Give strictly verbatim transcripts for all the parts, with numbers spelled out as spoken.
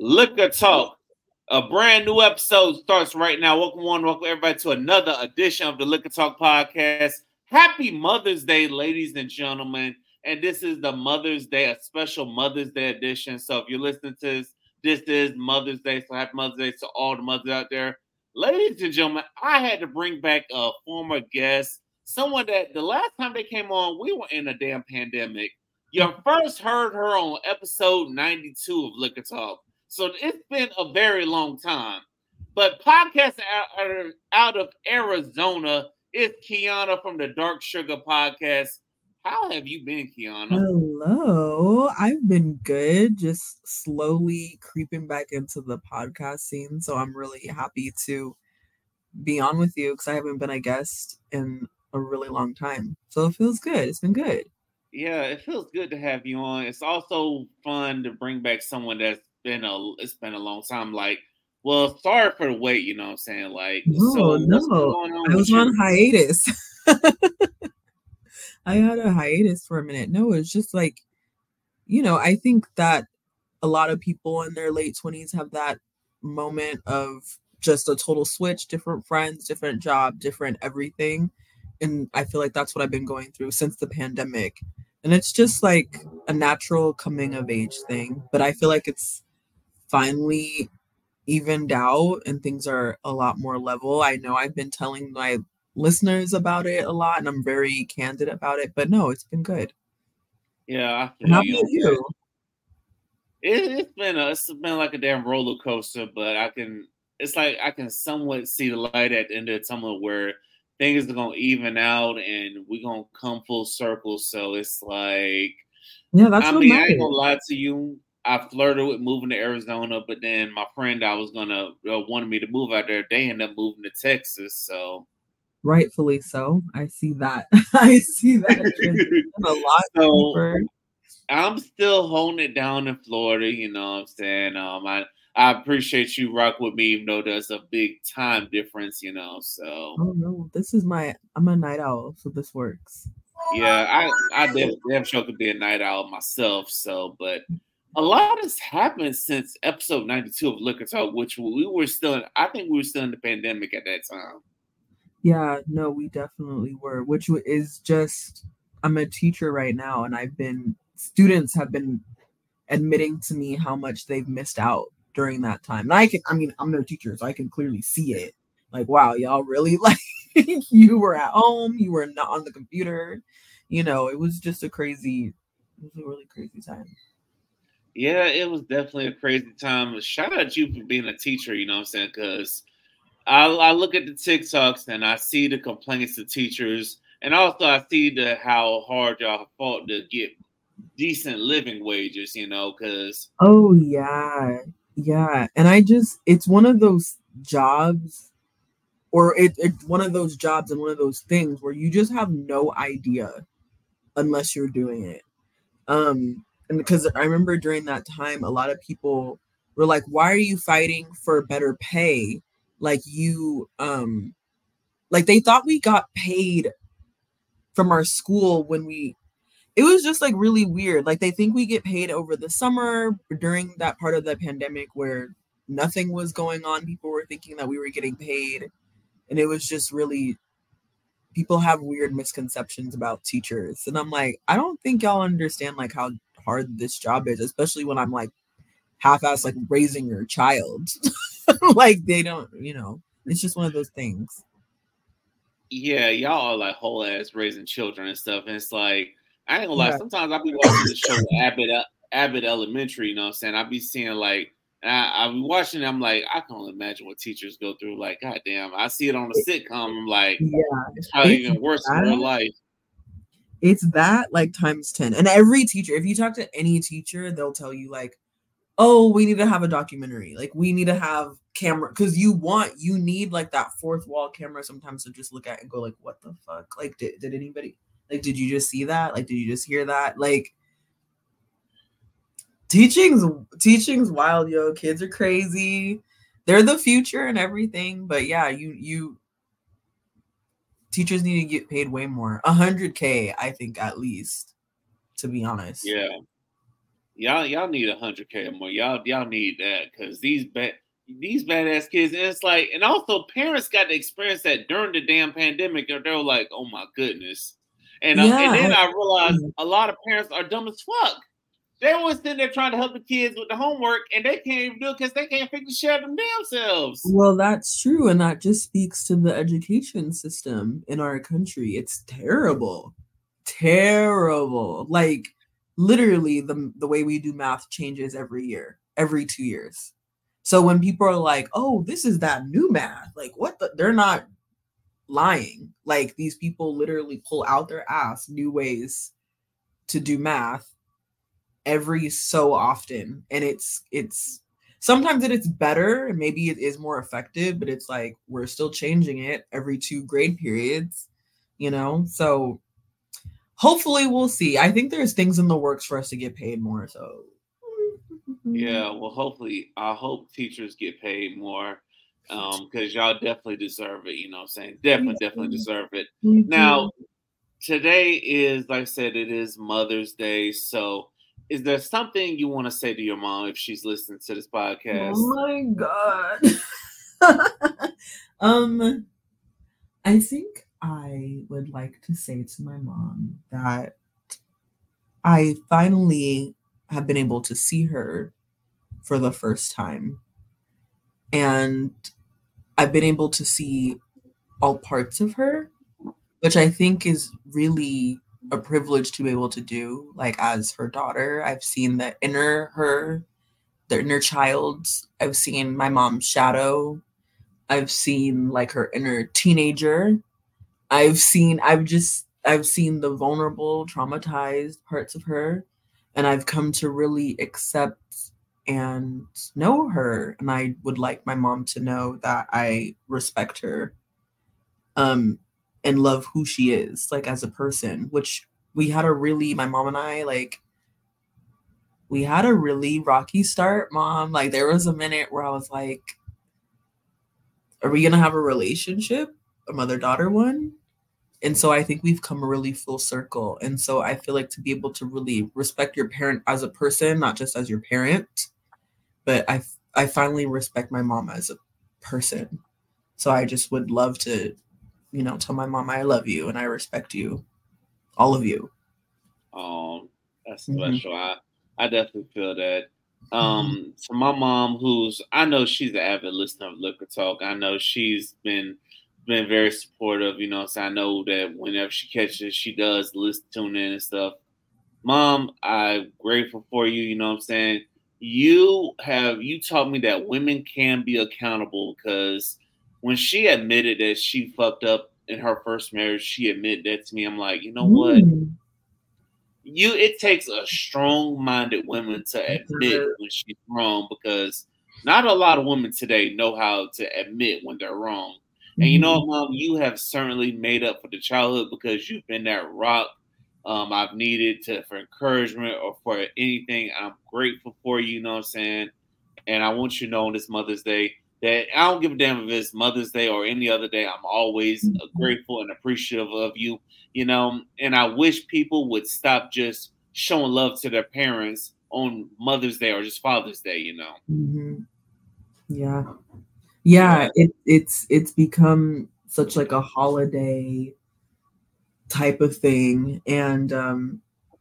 Liquor Talk. A brand new episode starts right now. Welcome on, welcome everybody to another edition of the Liquor Talk podcast. Happy Mother's Day, ladies and gentlemen. And this is the Mother's Day, a special Mother's Day edition. So if you're listening to this, this is Mother's Day. So happy Mother's Day to all the mothers out there. Ladies and gentlemen, I had to bring back a former guest, someone that the last time they came on, we were in a damn pandemic. You first heard her on episode ninety-two of Liquor Talk. So it's been a very long time. But podcasting out, out, out of Arizona is Kiana from the Dark Sugar Podcast. How have you been, Kiana? Hello. I've been good, just slowly creeping back into the podcast scene. So I'm really happy to be on with you because I haven't been a guest in a really long time. So it feels good. It's been good. Yeah, it feels good to have you on. It's also fun to bring back someone that's been a it's been a long time. Like, well, sorry for the wait, you know what I'm saying? Like, No, so no. what's been going on I was with on you? hiatus. I had a hiatus for a minute. No, it's just like, you know, I think that a lot of people in their late twenties have that moment of just a total switch, different friends, different job, different everything. And I feel like that's what I've been going through since the pandemic. And it's just like a natural coming of age thing. But I feel like it's finally evened out and things are a lot more level. I know I've been telling my listeners about it a lot and I'm very candid about it, but no, it's been good. Yeah, I And feel how you about on that. you? It, it's been a, it's been like a damn roller coaster, but I can it's like I can somewhat see the light at the end of the tunnel where things are gonna even out and we're gonna come full circle. So it's like Yeah, that's I what mean, I ain't gonna matters. lie to you. I flirted with moving to Arizona, but then my friend I was gonna uh, wanted me to move out there. They ended up moving to Texas, so Rightfully so. I see that. I see that transition a lot so deeper. I'm still holding it down in Florida. You know what I'm saying? Um, I I appreciate you rock with me, even though there's a big time difference. You know, so Oh no, this is my I'm a night owl, so this works. yeah, I I damn, damn sure could be a night owl myself. So, but a lot has happened since episode ninety-two of Liquor Talk, which we were still in, I think we were still in the pandemic at that time. Yeah, no, we definitely were, which w- is just I'm a teacher right now and I've been students have been admitting to me how much they've missed out during that time. And I can I mean, I'm no teacher, so I can clearly see it. Like, wow, y'all really like you were at home, you were not on the computer. You know, it was just a crazy it was a really crazy time. Yeah, it was definitely a crazy time. Shout out to you for being a teacher, you know what I'm saying? Because I, I look at the TikToks and I see the complaints of teachers, and also I see the how hard y'all fought to get decent living wages, you know, because Oh yeah. Yeah. And I just it's one of those jobs or it, it's one of those jobs and one of those things where you just have no idea unless you're doing it. Um and because I remember during that time a lot of people were like, why are you fighting for better pay? Like you um like they thought we got paid from our school when we it was just like really weird. Like they think we get paid over the summer during that part of the pandemic where nothing was going on. People were thinking that we were getting paid. And it was just really people have weird misconceptions about teachers. And I'm like, I don't think y'all understand like how hard this job is, especially when I'm like half-ass like raising your child. Like they don't, you know, it's just one of those things. yeah, y'all are like whole ass raising children and stuff. And it's like, I ain't gonna lie, Yeah. sometimes I'll be watching the show Abbott, Abbott Elementary, you know what I'm saying? I'll be seeing like, and I, I'll be watching it, I'm like, I can only imagine what teachers go through. Like, God damn, I see it on a It- sitcom. I'm like, yeah. it's probably It's even worse in real that life. it's that like times ten. And every teacher, if you talk to any teacher, they'll tell you like, oh, we need to have a documentary. Like we need to have camera because you want you need like that fourth wall camera sometimes to just look at and go like, what the fuck? Like did, did anybody like did you just see that? Like did you just hear that? Like teaching's teaching's wild, yo. Kids are crazy. They're the future and everything. But yeah, you you teachers need to get paid way more. A hundred K, I think at least, to be honest. Yeah. Y'all, y'all need a hundred K or more. Y'all, y'all need that because these bad, these badass kids, and it's like, and also parents got to experience that during the damn pandemic, or they were like, "Oh my goodness," and uh, and Yeah. then I, I realized a lot of parents are dumb as fuck. They always sitting there trying to help the kids with the homework, and they can't even do it because they can't figure shit out them damn selves. well, that's true, and that just speaks to the education system in our country. It's terrible, terrible. Like literally, the the way we do math changes every year, every two years. So when people are like, "Oh, this is that new math," like what the? They're not lying. Like these people literally pull out their ass new ways to do math every so often, and it's it's sometimes it is better and maybe it is more effective, but it's like we're still changing it every two grade periods, you know. So hopefully we'll see. I think there's things in the works for us to get paid more, so Yeah, well, hopefully, I hope teachers get paid more um because y'all definitely deserve it. You know what I'm saying? Definitely, definitely deserve it. Now, today is, like I said, it is Mother's Day. So, is there something you want to say to your mom if she's listening to this podcast? Oh my god. um I think I would like to say to my mom that I finally have been able to see her for the first time. And I've been able to see all parts of her, which I think is really a privilege to be able to do. Like, as her daughter, I've seen the inner her, the inner child. I've seen my mom's shadow. I've seen like her inner teenager. I've seen, I've just, I've seen the vulnerable, traumatized parts of her. And I've come to really accept and know her. And I would like my mom to know that I respect her um, and love who she is, like as a person, which we had a really, my mom and I, like, we had a really rocky start, mom. Like, there was a minute where I was like, are we going to have a relationship, a mother daughter one? And so I think we've come really full circle. And so I feel like to be able to really respect your parent as a person, not just as your parent, but I, I finally respect my mom as a person. So I just would love to, you know, tell my mom I love you and I respect you, all of you. Um, that's Mm-hmm. special. I I definitely feel that. Mm-hmm. Um, to my mom, who's I know she's an avid listener of Liquor Talk. I know she's been been very supportive. You know, so I know that whenever she catches, she does listen, tune in and stuff. Mom, I'm grateful for you. You know what I'm saying? You have you taught me that women can be accountable because when she admitted that she fucked up in her first marriage, she admitted that to me. I'm like, you know what? Mm. You it takes a strong-minded woman to admit Uh, when she's wrong because not a lot of women today know how to admit when they're wrong. And you know mhm. what, Mom, you have certainly made up for the childhood because you've been that rock um, I've needed to for encouragement or for anything. I'm grateful for you, you know what I'm saying? And I want you to know on this Mother's Day that I don't give a damn if it's Mother's Day or any other day. I'm always uh, grateful and appreciative of you, you know. And I wish people would stop just showing love to their parents on Mother's Day or just Father's Day, you know. Mhm. Yeah. Yeah, Yeah, it, it's it's become such like a holiday type of thing. And um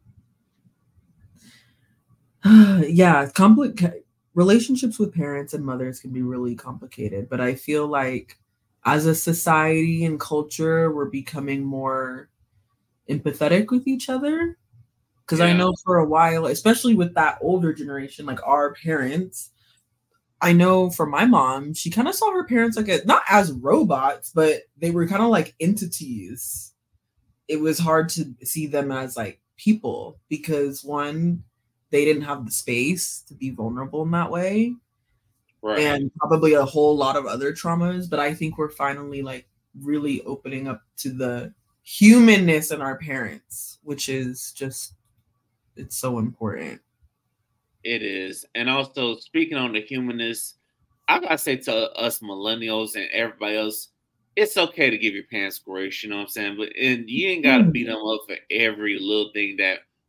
yeah, compli- relationships with parents and mothers can be really complicated, but I feel like as a society and culture, we're becoming more empathetic with each other. Because I yeah, know for a while, especially with that older generation, like our parents, I know for my mom, she kind of saw her parents like a, not as robots, but they were kind of like entities. It was hard to see them as like people because one, they didn't have the space to be vulnerable in that way, right. and probably a whole lot of other traumas. But I think we're finally like really opening up to the humanness in our parents, which is just, it's so important. It is. And also speaking on the humanness, I gotta say to us millennials and everybody else, it's okay to give your parents grace, you know what I'm saying? But and you ain't gotta beat them up for every little thing that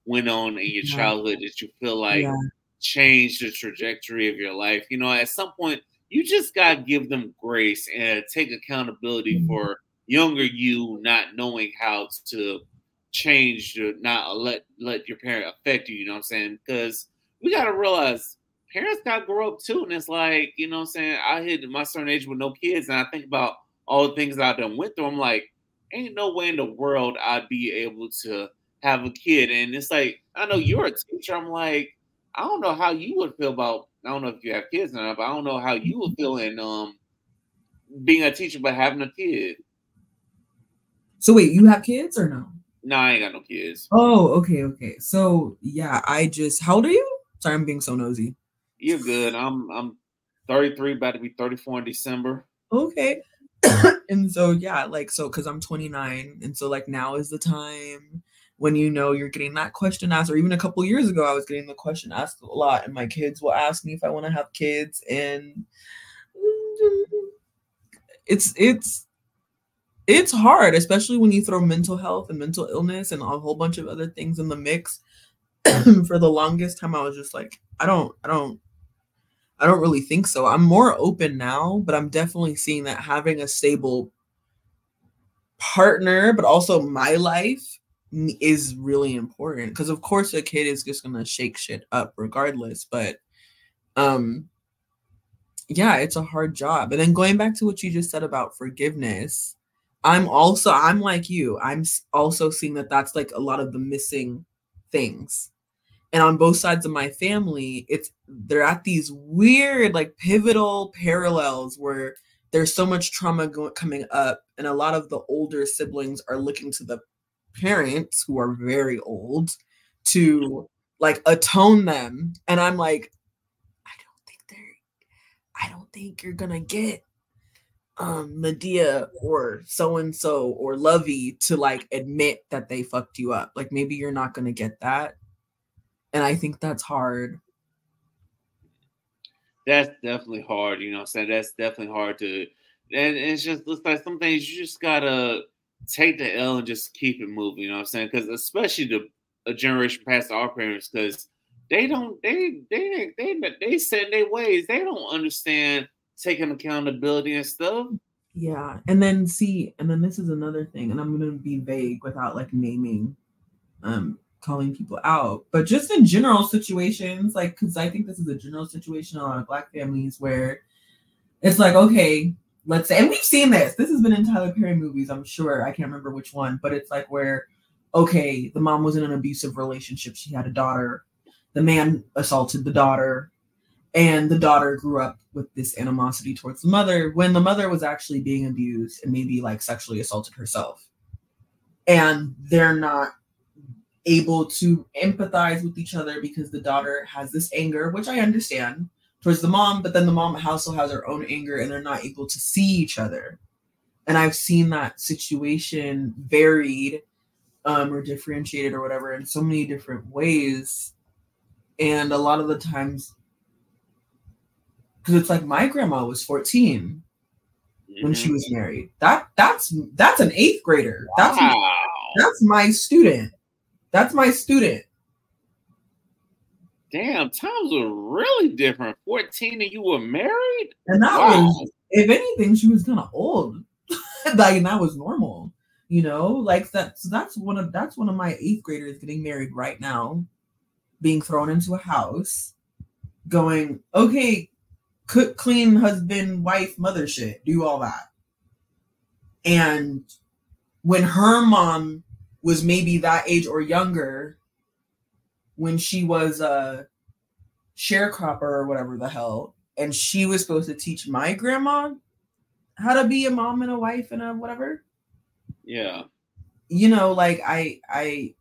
went on in your Yeah. childhood that you feel like Yeah. changed the trajectory of your life. You know, at some point, you just got to give them grace and take accountability Mhm. for younger you not knowing how to change, your, not let let your parent affect you. You know what I'm saying? Because we got to realize parents got to grow up too. And it's like, you know what I'm saying? I hit my certain age with no kids, and I think about all the things I done went through. I'm like, ain't no way in the world I'd be able to have a kid. And it's like, I know you're a teacher. I'm like, I don't know how you would feel about. I don't know if you have kids or not, but I don't know how you would feel in um being a teacher but having a kid. So wait, you have kids or no? No, I ain't got no kids. Oh, okay, okay. So yeah, I just how old are you? Sorry, I'm being so nosy. You're good. I'm I'm thirty-three, about to be thirty-four in December. Okay. And so yeah, like so because I'm twenty-nine, and so like now is the time when you know you're getting that question asked, or even a couple years ago, I was getting the question asked a lot, and my kids will ask me if I want to have kids, and it's it's it's hard, especially when you throw mental health and mental illness and a whole bunch of other things in the mix. For the longest time, I was just like, I don't, I don't, I don't really think so. I'm more open now, but I'm definitely seeing that having a stable partner, but also my life is really important. Because of course, a kid is just gonna shake shit up regardless. But um, yeah, it's a hard job. And then going back to what you just said about forgiveness, I'm also I'm like you. I'm s- also seeing that that's like a lot of the missing things. And on both sides of my family, it's they're at these weird like pivotal parallels where there's so much trauma go- coming up, and a lot of the older siblings are looking to the parents who are very old to like atone them. And I'm like, I don't think they're I don't think you're gonna get um Medea or so and so or Lovey to like admit that they fucked you up. Like maybe you're not gonna get that. And I think that's hard. That's definitely hard, you know what I'm saying? That's definitely hard to and it's just looks like some things you just gotta take the L and just keep it moving, you know what I'm saying? Because especially the a generation past our parents, because they don't they they they they, they set in their ways. They don't understand taking accountability and stuff. Yeah. And then see, and then this is another thing, and I'm gonna be vague without like naming um calling people out. But just in general situations, like because I think this is a general situation in a lot of black families where it's like, okay, let's say, and we've seen this. This has been in Tyler Perry movies, I'm sure. I can't remember which one, but it's like where, okay, the mom was in an abusive relationship. She had a daughter. The man assaulted the daughter, and the daughter grew up with this animosity towards the mother when the mother was actually being abused and maybe like sexually assaulted herself. And they're not able to empathize with each other because the daughter has this anger, which I understand, towards the mom, but then the mom also has her own anger and they're not able to see each other. And I've seen that situation varied um, or differentiated or whatever in so many different ways. And a lot of the times, because it's like my grandma was fourteen when Mm-hmm. she was married. That that's that's an eighth grader. That's Wow. that's my student. That's my student. Damn, times were really different. fourteen and you were married? And that Wow. was, if anything, she was kind of old. Like, and that was normal, you know. Like that. So that's one of that's one of my eighth graders getting married right now, being thrown into a house, going, okay, cook, clean, husband, wife, mother shit, do all that. And when her mom was maybe that age or younger, when she was a sharecropper or whatever the hell, and she was supposed to teach my grandma how to be a mom and a wife and a whatever. Yeah. You know, like I I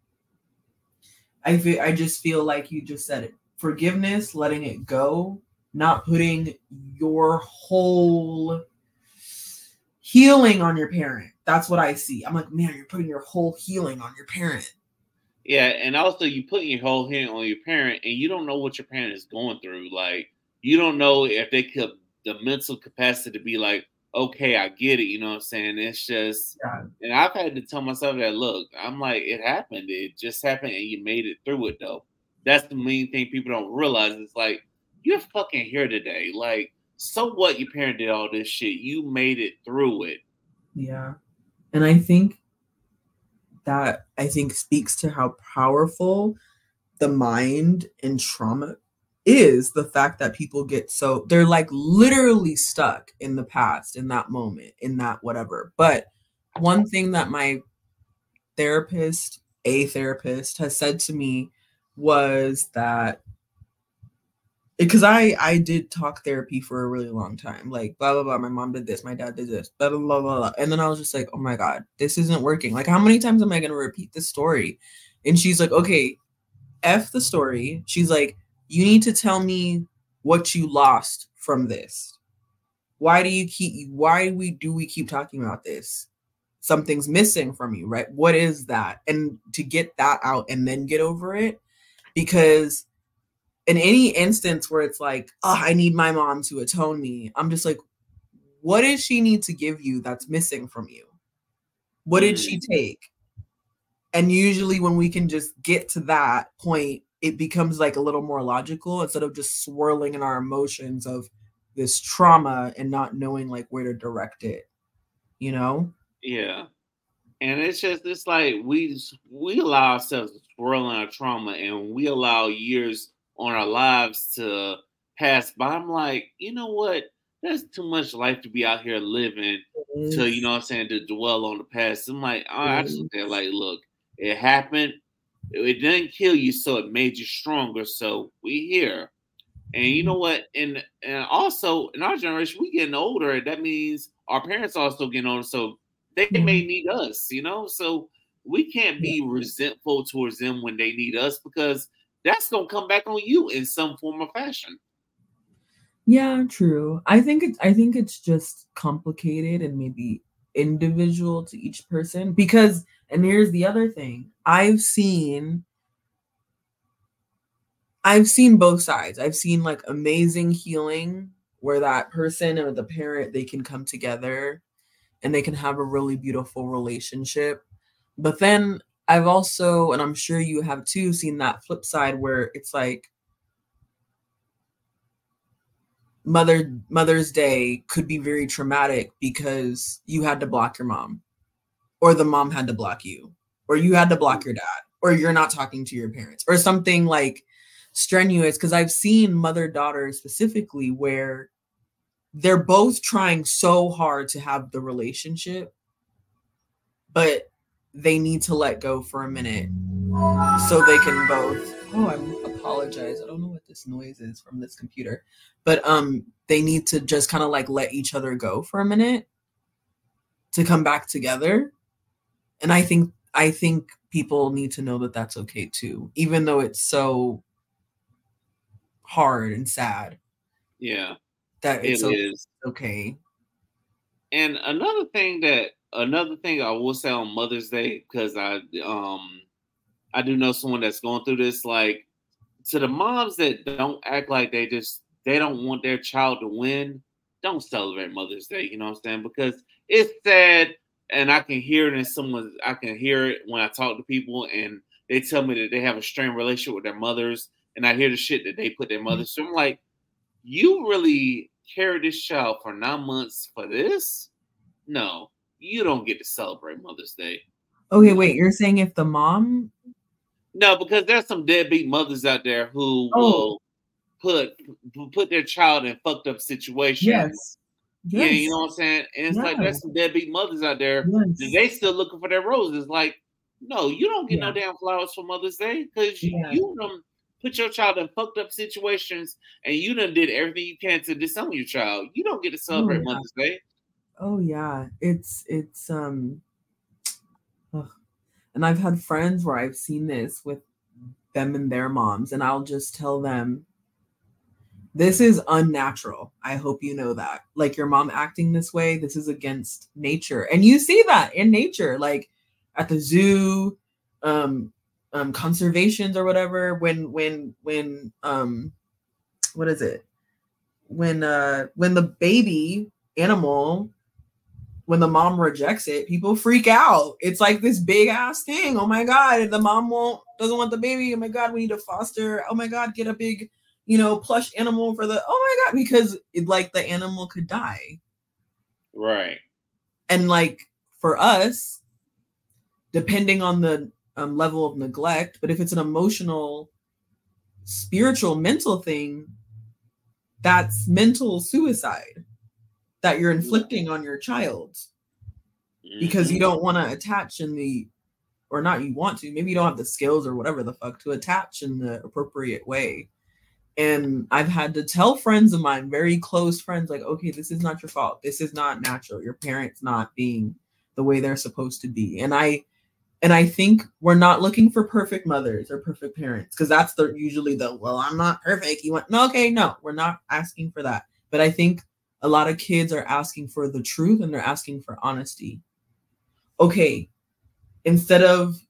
I feel, I just feel like you just said it. Forgiveness, letting it go, not putting your whole healing on your parent. That's what I see. I'm like, man, you're putting your whole healing on your parent. Yeah, and also you putting your whole hand on your parent, and you don't know what your parent is going through. Like, you don't know if they could the mental capacity to be like, okay, I get it. You know what I'm saying? It's just, Yeah. and I've had to tell myself that, look, I'm like, it happened. It just happened and you made it through it, though. That's the main thing people don't realize. It's like, you're fucking here today. Like, so what? Your parent did all this shit. You made it through it. Yeah. And I think that, I think speaks to how powerful the mind and trauma is, the fact that people get so, they're like literally stuck in the past, in that moment, in that whatever. But one thing that my therapist, a therapist, has said to me was that, because I I did talk therapy for a really long time, like blah blah blah. My mom did this, my dad did this, blah blah blah blah, blah. And then I was just like, oh my god, this isn't working. Like, how many times am I gonna repeat this story? And she's like, okay, F the story. She's like, you need to tell me what you lost from this. Why do you keep? Why we do we keep talking about this? Something's missing from you, right? What is that? And to get that out and then get over it, because in any instance where it's like, oh, I need my mom to atone me, I'm just like, what does she need to give you that's missing from you? What did she take? And usually when we can just get to that point, it becomes like a little more logical instead of just swirling in our emotions of this trauma and not knowing like where to direct it, you know? Yeah. And it's just, it's like we we allow ourselves to swirl in our trauma and we allow years on our lives to pass by. I'm like, you know what? There's too much life to be out here living to, you know what I'm saying, to dwell on the past. I'm like, oh, I just say, like, look, it happened. It didn't kill you, so it made you stronger. So we here. And you know what? And and also in our generation, we getting older. That means our parents also getting older. So they Mm-hmm. may need us, you know? So we can't be yeah. resentful towards them when they need us, because that's gonna come back on you in some form or fashion. Yeah, true. I think it's I think it's just complicated and maybe individual to each person, because, and here's the other thing. I've seen I've seen both sides. I've seen like amazing healing where that person or the parent, they can come together and they can have a really beautiful relationship. But then I've also, and I'm sure you have too, seen that flip side where it's like Mother Mother's Day could be very traumatic because you had to block your mom, or the mom had to block you, or you had to block your dad, or you're not talking to your parents, or something like strenuous. Because I've seen mother-daughter specifically where they're both trying so hard to have the relationship, but they need to let go for a minute so they can both, oh, I apologize, I don't know what this noise is from this computer, but um they need to just kind of like let each other go for a minute to come back together. And I think I think people need to know that that's okay too, even though it's so hard and sad. Yeah, that it's it okay. is okay. And another thing that another thing I will say on Mother's Day, because I um I do know someone that's going through this, like, to the moms that don't act like they just they don't want their child to win, don't celebrate Mother's Day, you know what I'm saying? Because it's sad, and I can hear it in someone, I can hear it when I talk to people and they tell me that they have a strained relationship with their mothers, and I hear the shit that they put their mothers through. I'm like, you really carried this child for nine months for this? No, you don't get to celebrate Mother's Day. Okay, wait, you're saying if the mom? No, because there's some deadbeat mothers out there who oh. will put put their child in fucked up situations. Yes. Yeah, yes. You know what I'm saying? And it's yeah. like there's some deadbeat mothers out there. Yes. They still looking for their roses. Like, no, you don't get yeah. no damn flowers for Mother's Day, because yeah. you done put your child in fucked up situations, and you done did everything you can to disown your child. You don't get to celebrate oh, yeah. Mother's Day. Oh yeah, it's it's um, ugh. And I've had friends where I've seen this with them and their moms, and I'll just tell them, this is unnatural. I hope you know that. Like, your mom acting this way, this is against nature. And you see that in nature, like at the zoo, um, um, conservations or whatever, when, when, when, um, what is it? When, uh, when the baby animal when the mom rejects it, people freak out. It's like this big ass thing. Oh my God, the mom won't doesn't want the baby. Oh my God, we need to foster. Oh my God, get a big, you know, plush animal for the, oh my God, because it, like the animal could die. Right. And like for us, depending on the um, level of neglect, but if it's an emotional, spiritual, mental thing, that's mental suicide that you're inflicting on your child because mm-hmm. you don't want to attach in the, or not you want to, maybe you don't have the skills or whatever the fuck to attach in the appropriate way. And I've had to tell friends of mine, very close friends, like, okay, this is not your fault. This is not natural. Your parents not being the way they're supposed to be. And I, and I think we're not looking for perfect mothers or perfect parents, because that's the usually the, well, I'm not perfect. You want, no, okay, no, we're not asking for that. But I think a lot of kids are asking for the truth and they're asking for honesty. Okay, instead of,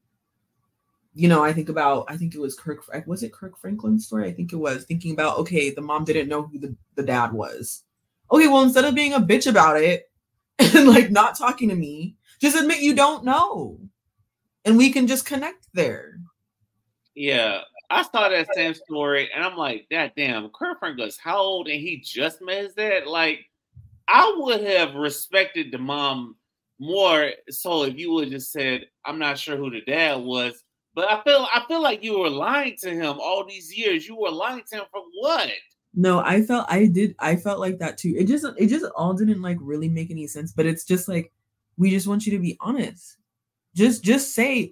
you know, I think about, I think it was Kirk, was it Kirk Franklin's story? I think it was, thinking about, okay, the mom didn't know who the, the dad was. Okay, well, instead of being a bitch about it and like not talking to me, just admit you don't know. And we can just connect there. Yeah, I saw that same story and I'm like, that damn, Kirk Franklin's how old and he just met his dad? Like, I would have respected the mom more so if you would have just said, I'm not sure who the dad was. But I feel I feel like you were lying to him all these years. You were lying to him for what? No, I felt I did. I felt like that too. It just it just all didn't like really make any sense. But it's just like, we just want you to be honest. Just just say,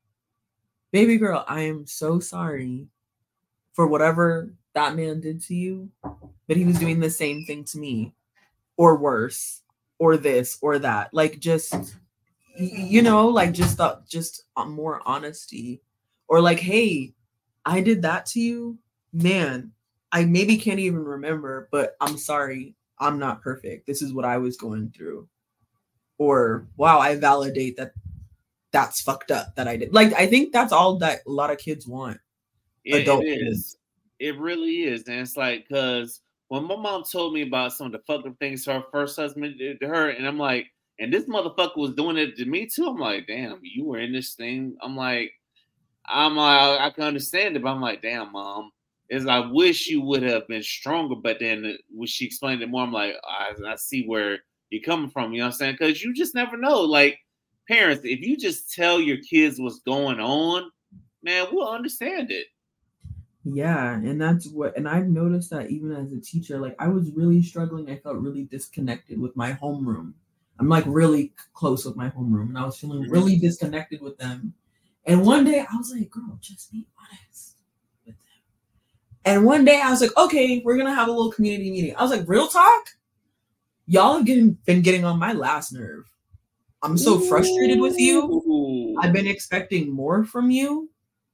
baby girl, I am so sorry for whatever that man did to you. But he was doing the same thing to me, or worse, or this, or that. Like just. You know, like just thought, just more honesty, or like, hey, I did that to you, man. I maybe can't even remember, but I'm sorry. I'm not perfect. This is what I was going through. Or wow, I validate that. That's fucked up that I did. Like, I think that's all that a lot of kids want. Yeah, adult it is. Kids. It really is, and it's like, because when my mom told me about some of the fucked up things her first husband did to her, and I'm like. And this motherfucker was doing it to me too. I'm like, damn, you were in this thing. I'm like, I'm like, I can understand it, but I'm like, damn, mom. Is I wish you would have been stronger. But then when she explained it more, I'm like, I, I see where you're coming from. You know what I'm saying? Because you just never know. Like parents, if you just tell your kids what's going on, man, we'll understand it. Yeah, and that's what, and I've noticed that even as a teacher, like I was really struggling. I felt really disconnected with my homeroom. I'm like really close with my homeroom, and I was feeling really disconnected with them. And one day I was like, girl, just be honest with them. And one day I was like, okay, we're going to have a little community meeting. I was like, real talk? Y'all have getting, been getting on my last nerve. I'm so Ooh. frustrated with you. I've been expecting more from you.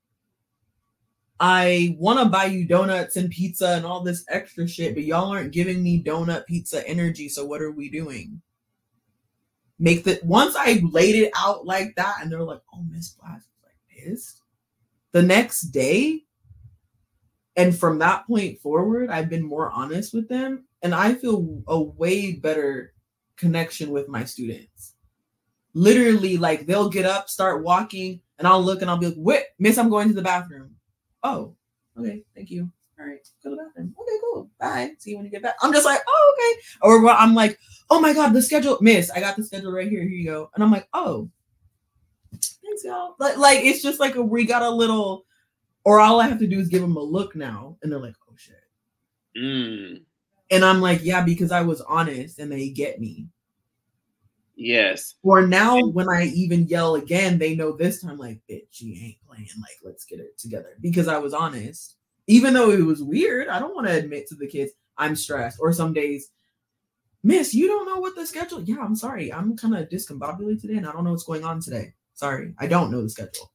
I want to buy you donuts and pizza and all this extra shit, but y'all aren't giving me donut pizza energy. So what are we doing? Make the once I laid it out like that, and they're like, "Oh, Miss Blas was like pissed." The next day, and from that point forward, I've been more honest with them, and I feel a way better connection with my students. Literally, like they'll get up, start walking, and I'll look and I'll be like, "Wait, Miss, I'm going to the bathroom." Oh, okay, thank you. All right, go to the bathroom. Okay, cool. Bye. See you when you get back. I'm just like, oh, okay. Or I'm like, oh my God, the schedule, Miss, I got the schedule right here. Here you go. And I'm like, oh, thanks, y'all. Like, like it's just like a, we got a little, or all I have to do is give them a look now. And they're like, oh shit. Mm. And I'm like, yeah, because I was honest and they get me. Yes. Or now when I even yell again, they know this time, like, bitch, you ain't playing. Like, let's get it together. Because I was honest. Even though it was weird, I don't want to admit to the kids I'm stressed. Or some days, Miss, you don't know what the schedule. Yeah, I'm sorry. I'm kind of discombobulated today and I don't know what's going on today. Sorry. I don't know the schedule.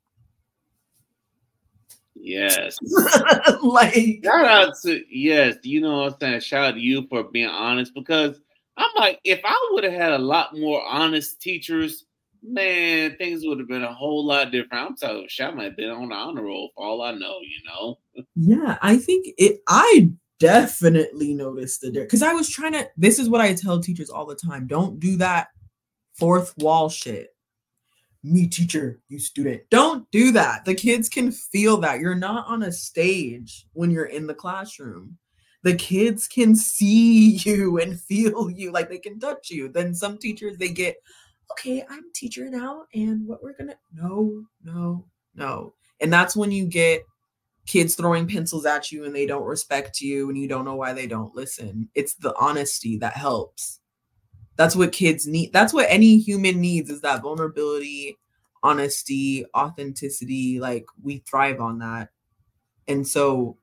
Yes. Like shout out to yes, you know what I'm saying? Shout out to you for being honest, because I'm like, if I would have had a lot more honest teachers, man, things would have been a whole lot different. I'm telling you, I might have been on the honor roll for all I know, you know. Yeah, I think it I definitely noticed the difference because I was trying to, this is what I tell teachers all the time. Don't do that Fourth wall shit. Me teacher, you student. Don't do that. The kids can feel that. You're not on a stage when you're in the classroom. The kids can see you and feel you, like they can touch you. Then some teachers, they get, okay, I'm teacher now, and what we're gonna, no, no, no. And that's when you get kids throwing pencils at you and they don't respect you and you don't know why they don't listen. It's the honesty that helps. That's what kids need. That's what any human needs, is that vulnerability, honesty, authenticity. Like, we thrive on that. And so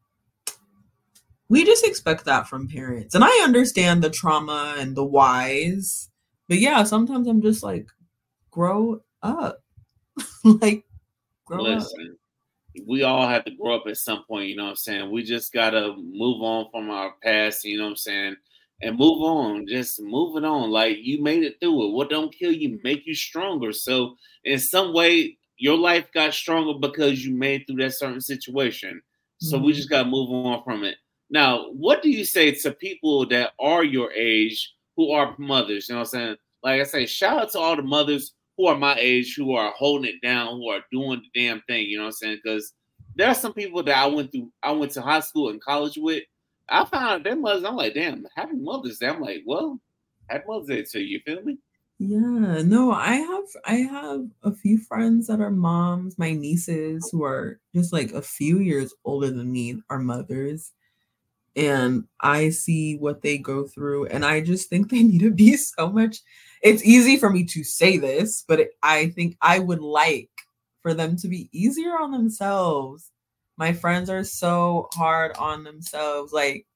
we just expect that from parents. And I understand the trauma and the whys. But yeah, sometimes I'm just like, grow up. like, grow Listen, up. We all have to grow up at some point, you know what I'm saying? We just got to move on from our past, you know what I'm saying? And move on, just move it on. Like, you made it through it. What don't kill you make you stronger. So in some way, your life got stronger because you made through that certain situation. So mm-hmm. we just got to move on from it. Now, what do you say to people that are your age who are mothers? You know what I'm saying? Like I say, shout out to all the mothers who are my age, who are holding it down, who are doing the damn thing. You know what I'm saying? Because there are some people that I went through, I went to high school and college with. I found out their mothers, I'm like, damn, happy Mother's Day. I'm like, well, happy Mother's Day to you, feel me? Yeah, no, I have I have a few friends that are moms, my nieces who are just like a few years older than me are mothers. And I see what they go through, and I just think they need to be so much. It's easy for me to say this, but it, I think I would like for them to be easier on themselves. My friends are so hard on themselves. Like,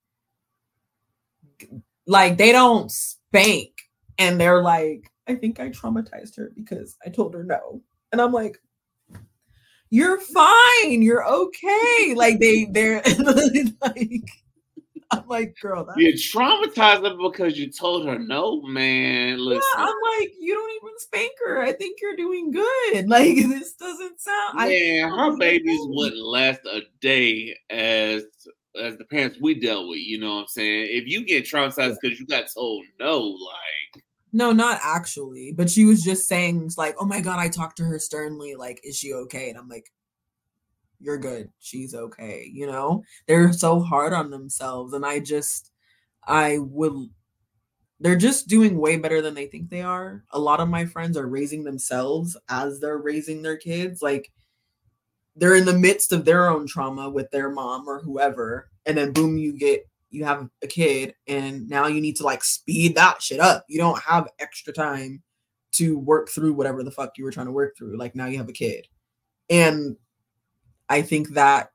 like they don't spank, and they're like, I think I traumatized her because I told her no. And I'm like, you're fine. You're okay. Like they, they're like, I'm like, girl, that's... you traumatized her because you told her no, man. Listen. Yeah, I'm like, you don't even spank her. I think you're doing good. Like, this doesn't sound. Man, her babies wouldn't last a day as as the parents we dealt with. You know what I'm saying? If you get traumatized because you got told no, like. No, not actually. But she was just saying, like, oh my God, I talked to her sternly. Like, is she okay? And I'm like, you're good. She's okay. You know, they're so hard on themselves. And I just, I would, they're just doing way better than they think they are. A lot of my friends are raising themselves as they're raising their kids. Like, they're in the midst of their own trauma with their mom or whoever. And then boom, you get, you have a kid, and now you need to like speed that shit up. You don't have extra time to work through whatever the fuck you were trying to work through. Like, now you have a kid. And I think that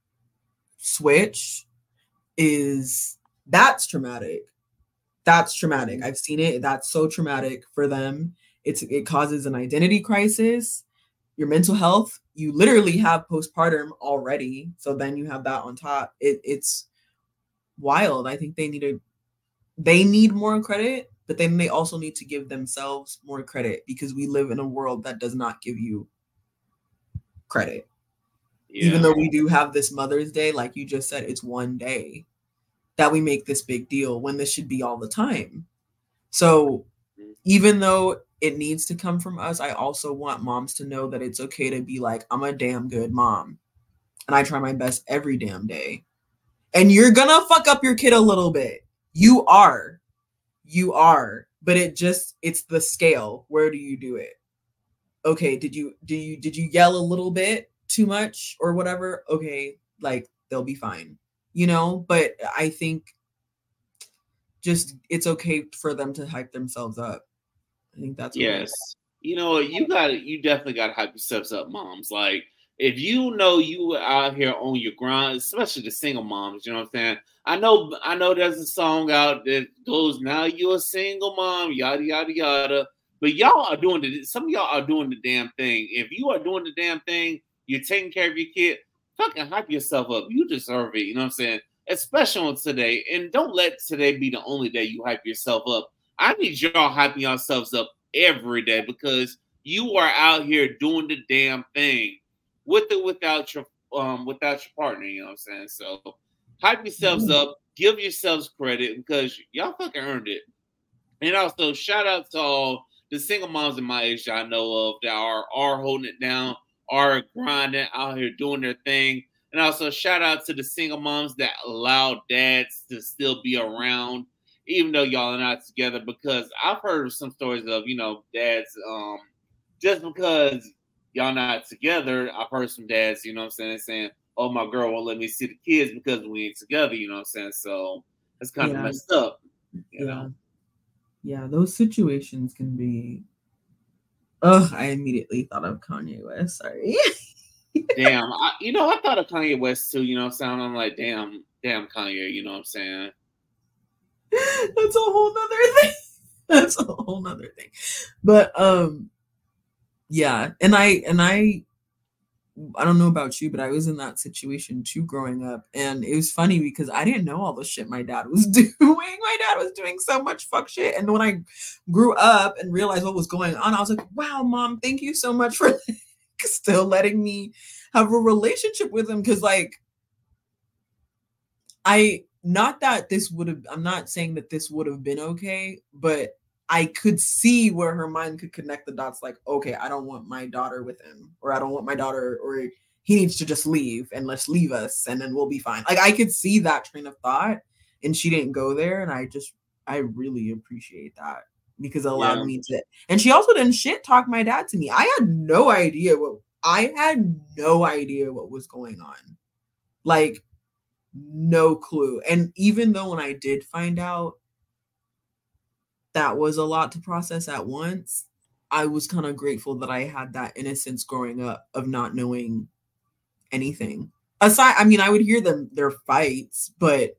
switch is, that's traumatic. That's traumatic. I've seen it. That's so traumatic for them. It's, it causes an identity crisis, your mental health. You literally have postpartum already. So then you have that on top. It, it's wild. I think they need to, they need more credit, but then they also need to give themselves more credit, because we live in a world that does not give you credit. Yeah. Even though we do have this Mother's Day, like you just said, it's one day that we make this big deal when this should be all the time. So even though it needs to come from us, I also want moms to know that it's okay to be like, I'm a damn good mom and I try my best every damn day. And you're gonna fuck up your kid a little bit. You are. You are. But it just, it's the scale. Where do you do it? Okay, did you do you did you yell a little bit too much or whatever? Okay, like, they'll be fine. You know, but I think just it's okay for them to hype themselves up. I think that's yes. You know, you got you definitely got to hype yourselves up, moms. Like, if you know you out here on your grind, especially the single moms, you know what I'm saying? I know, I know there's a song out that goes, now you're a single mom, yada, yada, yada. But y'all are doing the, some of y'all are doing the damn thing. If you are doing the damn thing, you're taking care of your kid, fucking hype yourself up. You deserve it, you know what I'm saying? Especially on today. And don't let today be the only day you hype yourself up. I need y'all hyping yourselves up every day, because you are out here doing the damn thing. With it, without your um, without your partner, you know what I'm saying? So hype yourselves mm-hmm. up, give yourselves credit, because y'all fucking earned it. And also, shout out to all the single moms in my age that I know of that are are holding it down, are grinding out here doing their thing. And also shout out to the single moms that allow dads to still be around, even though y'all are not together. Because I've heard of some stories of, you know, dads, um, just because y'all not together, I've heard some dads, you know what I'm saying, saying, oh, my girl won't let me see the kids because we ain't together, you know what I'm saying? So it's kind yeah. of messed up, you yeah. know? Yeah, those situations can be. Oh, I immediately thought of Kanye West. Sorry. Damn, I, you know, I thought of Kanye West too, you know what I'm saying? I'm like, damn, damn Kanye, you know what I'm saying? That's a whole nother thing. That's a whole nother thing. But um yeah, and I and I I don't know about you, but I was in that situation too growing up. And it was funny because I didn't know all the shit my dad was doing. My dad was doing so much fuck shit. And when I grew up and realized what was going on, I was like, wow, Mom, thank you so much for still letting me have a relationship with him. Cause like I not that this would have I'm not saying that this would have been okay, but I could see where her mind could connect the dots like, okay, I don't want my daughter with him, or I don't want my daughter, or he needs to just leave and let's leave us and then we'll be fine. Like I could see that train of thought and she didn't go there. And I just, I really appreciate that because it allowed yeah. me to, and she also didn't shit talk my dad to me. I had no idea what, I had no idea what was going on. Like no clue. And even though when I did find out, that was a lot to process at once, I was kind of grateful that I had that innocence growing up of not knowing anything. Aside, I mean, I would hear them their fights, but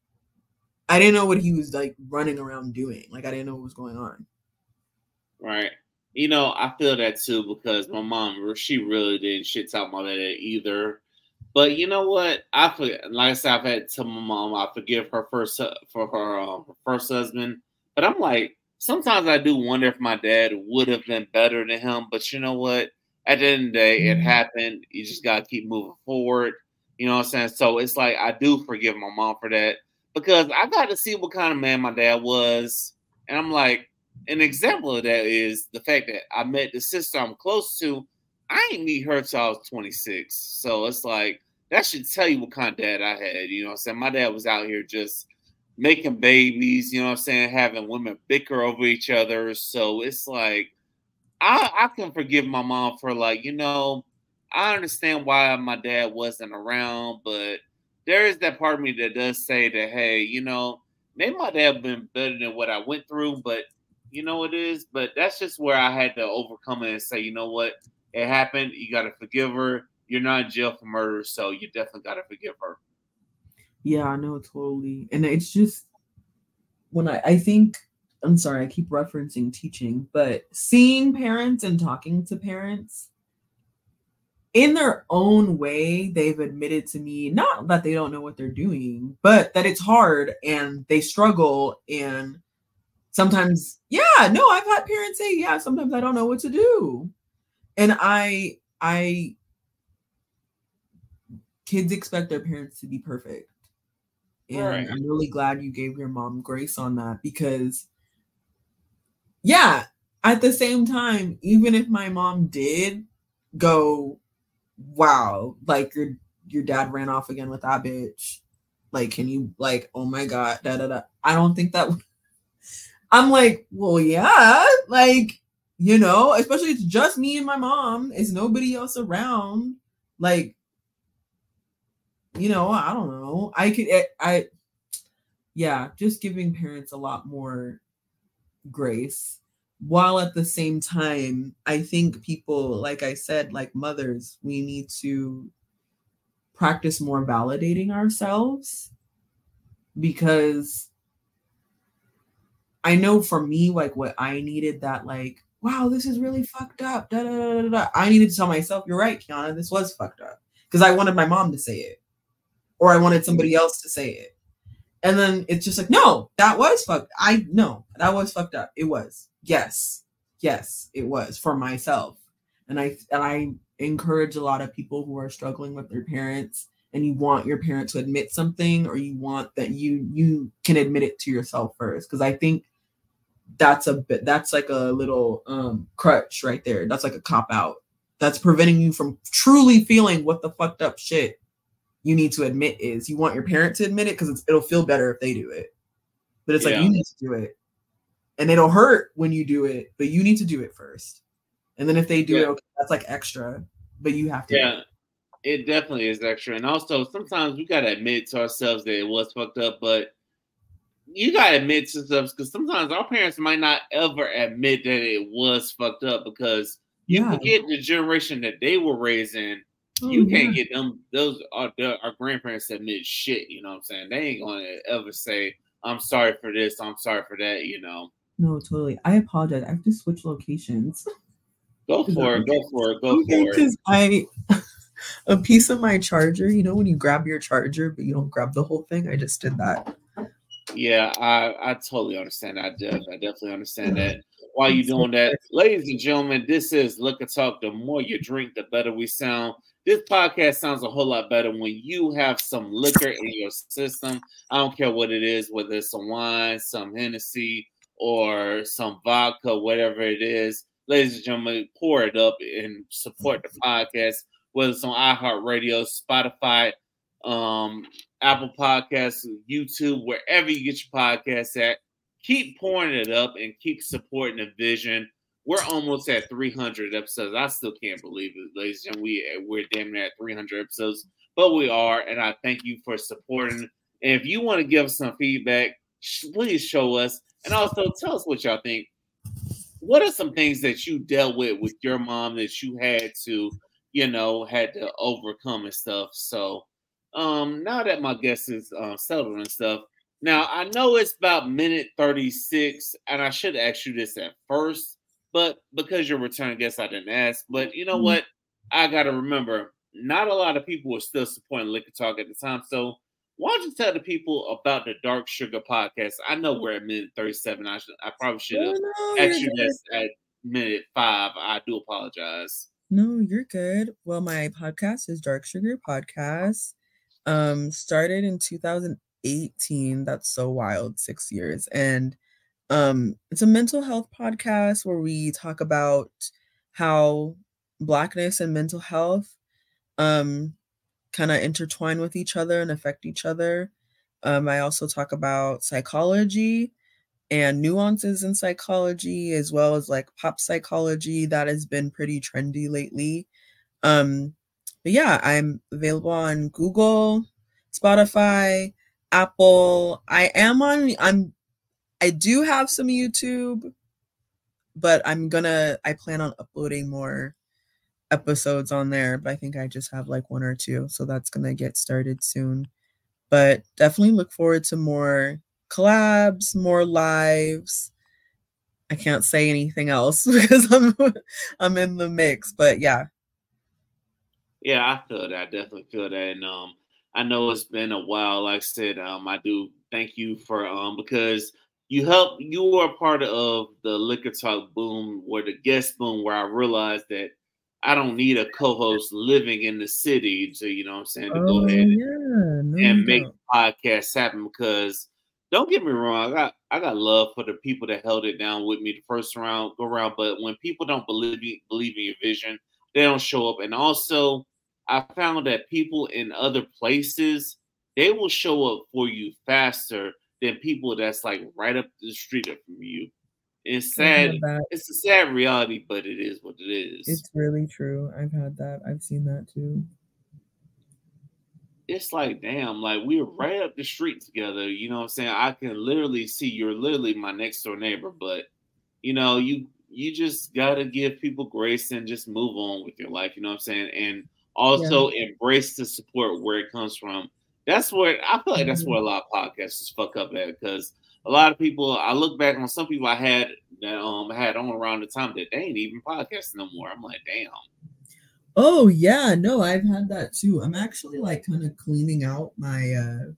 I didn't know what he was like running around doing. Like I didn't know what was going on. Right. You know, I feel that too because my mom, she really didn't shit talk my dad either. But you know what? I like I said, I've had to tell my mom I forgive her first for her, uh, her first husband. But I'm like, sometimes I do wonder if my dad would have been better than him. But you know what? At the end of the day, it happened. You just got to keep moving forward. You know what I'm saying? So it's like I do forgive my mom for that because I got to see what kind of man my dad was. And I'm like, an example of that is the fact that I met the sister I'm close to. I didn't meet her till I was twenty-six. So it's like, that should tell you what kind of dad I had. You know what I'm saying? My dad was out here just making babies, you know what I'm saying, having women bicker over each other. So it's like, I, I can forgive my mom for like, you know, I understand why my dad wasn't around, but there is that part of me that does say that, hey, you know, maybe my dad have been better than what I went through, but you know it is. But that's just where I had to overcome it and say, you know what, it happened. You got to forgive her. You're not in jail for murder, so you definitely got to forgive her. Yeah, I know, totally. And it's just when I, I think, I'm sorry, I keep referencing teaching, but seeing parents and talking to parents in their own way, they've admitted to me, not that they don't know what they're doing, but that it's hard and they struggle. And sometimes, yeah, no, I've had parents say, yeah, sometimes I don't know what to do. And I, I, kids expect their parents to be perfect. And right. I'm really glad you gave your mom grace on that because, yeah, at the same time, even if my mom did go, wow, like your your dad ran off again with that bitch. Like, can you, like, oh my God, da da da. I don't think that would. I'm like, well, yeah, like, you know, especially it's just me and my mom. It's nobody else around. Like, you know, I don't know. I could, I, I, yeah, just giving parents a lot more grace, while at the same time, I think people, like I said, like mothers, we need to practice more validating ourselves because I know for me, like what I needed that, like, wow, this is really fucked up. Da, da, da, da, da. I needed to tell myself, you're right, Kiana, this was fucked up because I wanted my mom to say it. Or I wanted somebody else to say it. And then it's just like, no, that was fucked. I no, that was fucked up. It was. Yes. Yes, it was for myself. And I and I encourage a lot of people who are struggling with their parents and you want your parent to admit something or you want that you you can admit it to yourself first. Because I think that's a bit that's like a little um crutch right there. That's like a cop out. That's preventing you from truly feeling what the fucked up shit you need to admit is. You want your parent to admit it because it'll feel better if they do it. But it's yeah. like, you need to do it. And it'll hurt when you do it, but you need to do it first. And then if they do yeah. it, okay, that's like extra, but you have to. Yeah, it. it definitely is extra. And also, sometimes we got to admit to ourselves that it was fucked up, but you got to admit to stuff because sometimes our parents might not ever admit that it was fucked up because you yeah. forget the generation that they were raised in. Oh, you can't yeah. get them, those are our grandparents to admit shit, you know what I'm saying? They ain't going to ever say, I'm sorry for this, I'm sorry for that, you know. No, totally. I apologize. I have to switch locations. Go for it, go for it, go okay, for it. Because I, a piece of my charger, you know, when you grab your charger, but you don't grab the whole thing, I just did that. Yeah, I, I totally understand that. I, def, I definitely understand that. While you're doing that, ladies and gentlemen, this is Liquor Talk. The more you drink, the better we sound. This podcast sounds a whole lot better when you have some liquor in your system. I don't care what it is, whether it's some wine, some Hennessy, or some vodka, whatever it is. Ladies and gentlemen, pour it up and support the podcast, whether it's on iHeartRadio, Spotify, um, Apple Podcasts, YouTube, wherever you get your podcasts at. Keep pouring it up and keep supporting the vision. We're almost at three hundred episodes. I still can't believe it, ladies and gentlemen. We, we're damn near at three hundred episodes, but we are, and I thank you for supporting. And if you want to give us some feedback, please show us. And also tell us what y'all think. What are some things that you dealt with with your mom that you had to, you know, had to overcome and stuff? So um, now that my guest is uh, settled and stuff, now I know it's about minute thirty-six, and I should ask you this at first, but because you're a return guest, I didn't ask. But you know mm-hmm. what? I got to remember, not a lot of people were still supporting Liquor Talk at the time. So why don't you tell the people about the Dark Sugar podcast? I know we're at minute thirty-seven. I should, I probably should have oh, no, asked you this at minute five. I do apologize. No, you're good. Well, my podcast is Dark Sugar Podcast. Um, started in two thousand eighteen. That's so wild. Six years. And um, it's a mental health podcast where we talk about how Blackness and mental health um kind of intertwine with each other and affect each other. Um, I also talk about psychology and nuances in psychology, as well as like pop psychology that has been pretty trendy lately. Um, but yeah, I'm available on Google, Spotify, Apple. I am on, I'm, I do have some YouTube, but I'm gonna, I plan on uploading more episodes on there, but I think I just have like one or two, so that's gonna get started soon. But definitely look forward to more collabs, more lives. I can't say anything else because I'm I'm in the mix, but yeah. Yeah, I feel that. I definitely feel that, and um, I know it's been a while. Like I said, um, I do thank you for um because you help. You were a part of the Liquor Talk boom, or the guest boom, where I realized that I don't need a co-host living in the city to, you know what I'm saying, to oh, go ahead yeah. no, and make podcasts happen. Because don't get me wrong, I got I got love for the people that held it down with me the first round go around. But when people don't believe believe in your vision, they don't show up. And also, I found that people in other places, they will show up for you faster than people that's like right up the street from you. It's sad. It's a sad reality, but it is what it is. It's really true. I've had that. I've seen that too. It's like, damn, like we're right up the street together. You know what I'm saying? I can literally see you're literally my next door neighbor, but you know, you you just gotta give people grace and just move on with your life. You know what I'm saying? And also yeah. embrace the support where it comes from. That's where I feel like that's where a lot of podcasters fuck up at, because a lot of people, I look back on some people I had that um had on around the time that they ain't even podcasting no more. I'm like, damn. Oh yeah, no, I've had that too. I'm actually like kind of cleaning out my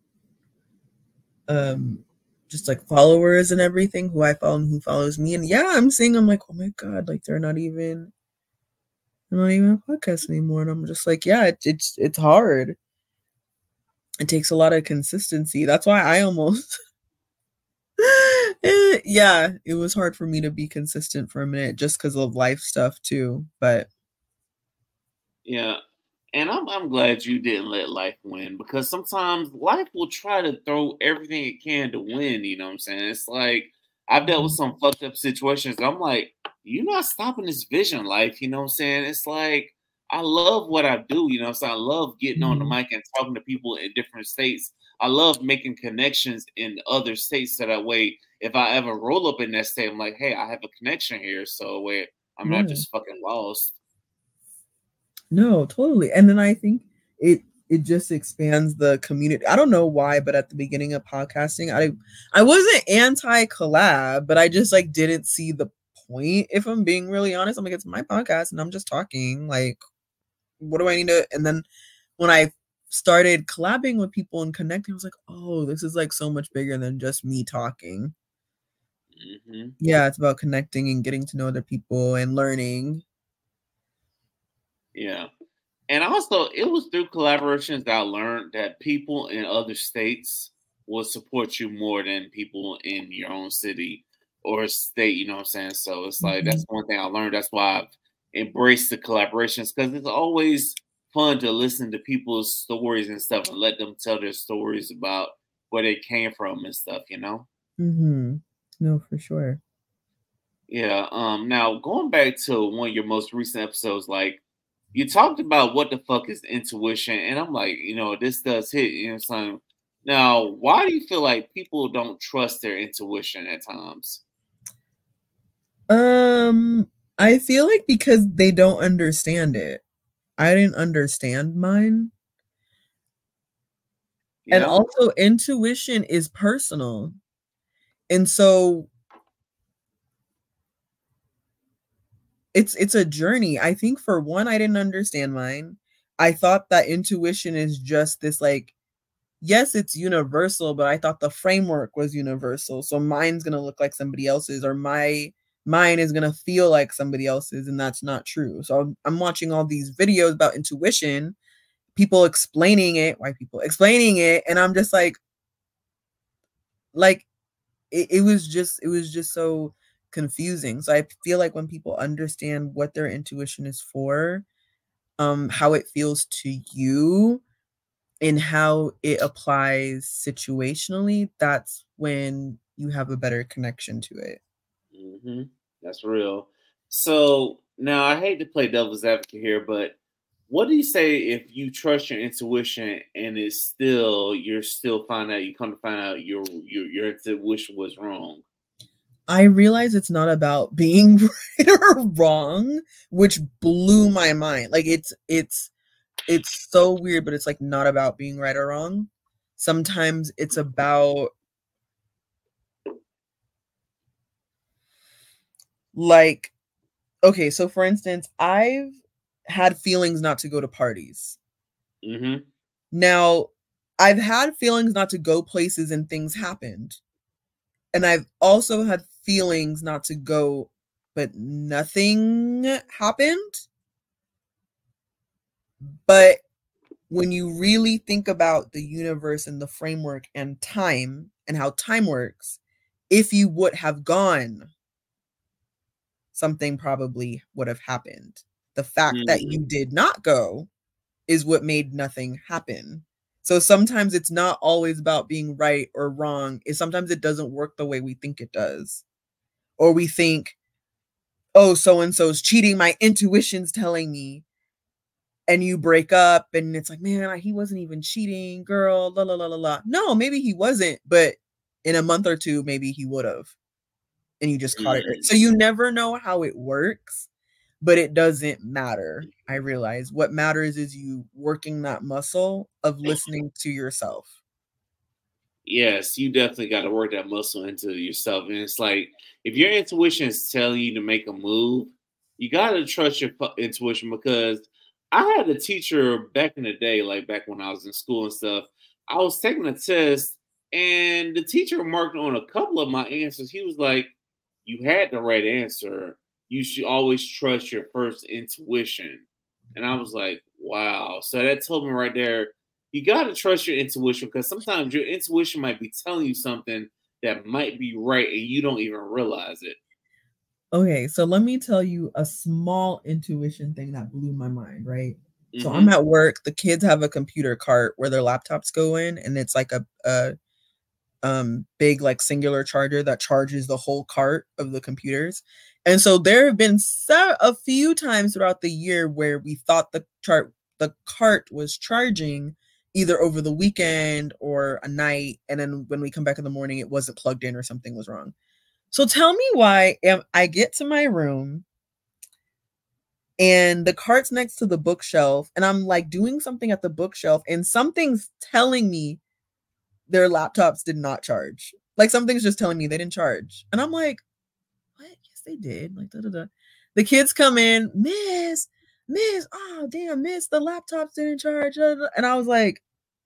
uh um just like followers and everything, who I follow and who follows me. And yeah, I'm seeing, I'm like, oh my God, like they're not even they're not even a podcast anymore. And I'm just like, yeah, it, it's it's hard. It takes a lot of consistency. That's why I almost Yeah, it was hard for me to be consistent for a minute just because of life stuff too. But Yeah. And I'm I'm glad you didn't let life win because sometimes life will try to throw everything it can to win, you know what I'm saying? It's like I've dealt with Mhm. some fucked up situations. I'm like, you're not stopping this vision life, you know what I'm saying? It's like I love what I do, you know what I'm saying? I love getting on the Mhm. mic and talking to people in different states. I love making connections in other states so that way if I ever roll up in that state, I'm like, hey, I have a connection here, so where I'm not Yeah. just fucking lost. No, totally. And then I think it it just expands the community. I don't know why, but at the beginning of podcasting, I I wasn't anti collab, but I just like didn't see the point. If I'm being really honest, I'm like, it's my podcast and I'm just talking. Like, what do I need to? And then when I started collabing with people and connecting, I was like, oh, this is like so much bigger than just me talking. Hmm. Yeah, it's about connecting and getting to know other people and learning. Yeah. And also, it was through collaborations that I learned that people in other states will support you more than people in your own city or state. You know what I'm saying? So it's like Mhm. that's one thing I learned. That's why I've embraced the collaborations because it's always fun to listen to people's stories and stuff and let them tell their stories about where they came from and stuff. You know? Mhm. No, for sure. Yeah. Um. Now going back to one of your most recent episodes, like you talked about what the fuck is intuition, and I'm like, you know, this does hit. You know, what I'm saying? Now, why do you feel like people don't trust their intuition at times? Um, I feel like because they don't understand it. I didn't understand mine. And Yeah. also intuition is personal. And so it's it's a journey. I think for one, I didn't understand mine. I thought that intuition is just this like yes, it's universal, but I thought the framework was universal. So mine's gonna look like somebody else's, or my mine is gonna feel like somebody else's, and that's not true. So I'm, I'm watching all these videos about intuition, people explaining it, white people explaining it, and I'm just like, like it, it was just it was just so confusing. So I feel like when people understand what their intuition is for, um, how it feels to you, and how it applies situationally, that's when you have a better connection to it. Hmm. That's real. So now I hate to play devil's advocate here, but what do you say if you trust your intuition and it's still you're still find out you come to find out your your your intuition was wrong? I realize it's not about being right or wrong, which blew my mind. Like it's it's it's so weird, but it's like not about being right or wrong. Sometimes it's about like okay, so for instance, I've had feelings not to go to parties. Hmm. Now, I've had feelings not to go places and things happened. And I've also had feelings not to go, but nothing happened. But when you really think about the universe and the framework and time and how time works, if you would have gone, something probably would have happened. The fact that you did not go is what made nothing happen. So sometimes it's not always about being right or wrong. It sometimes it doesn't work the way we think it does. Or we think, oh, so and so's cheating, my intuition's telling me. And you break up and it's like, man, he wasn't even cheating, girl, la la la la la. No, maybe he wasn't, but in a month or two, maybe he would have. And you just caught it. So you never know how it works, but it doesn't matter. I realize what matters is you working that muscle of listening to yourself. Yes, you definitely got to work that muscle into yourself. And it's like if your intuition is telling you to make a move, you got to trust your fu- intuition because I had a teacher back in the day, like back when I was in school and stuff. I was taking a test and the teacher marked on a couple of my answers. He was like, you had the right answer. You should always trust your first intuition. And I was like, wow. So that told me right there you got to trust your intuition because sometimes your intuition might be telling you something that might be right and you don't even realize it. Okay, so let me tell you a small intuition thing that blew my mind, right? Mm-hmm. So I'm Mm-hmm. at work, the kids have a computer cart where their laptops go in, and it's like a, a um big like singular charger that charges the whole cart of the computers. And so there have been so, a few times throughout the year where we thought the chart the cart was charging either over the weekend or a night, and then when we come back in the morning it wasn't plugged in or something was wrong. So tell me why am I get to my room and the cart's next to the bookshelf and I'm like doing something at the bookshelf and something's telling me their laptops did not charge. Like something's just telling me they didn't charge. And I'm like, what? Yes, they did. Like, da, da, da. The kids come in, Miss, Miss, oh, damn, Miss, the laptops didn't charge. Da, da. And I was like,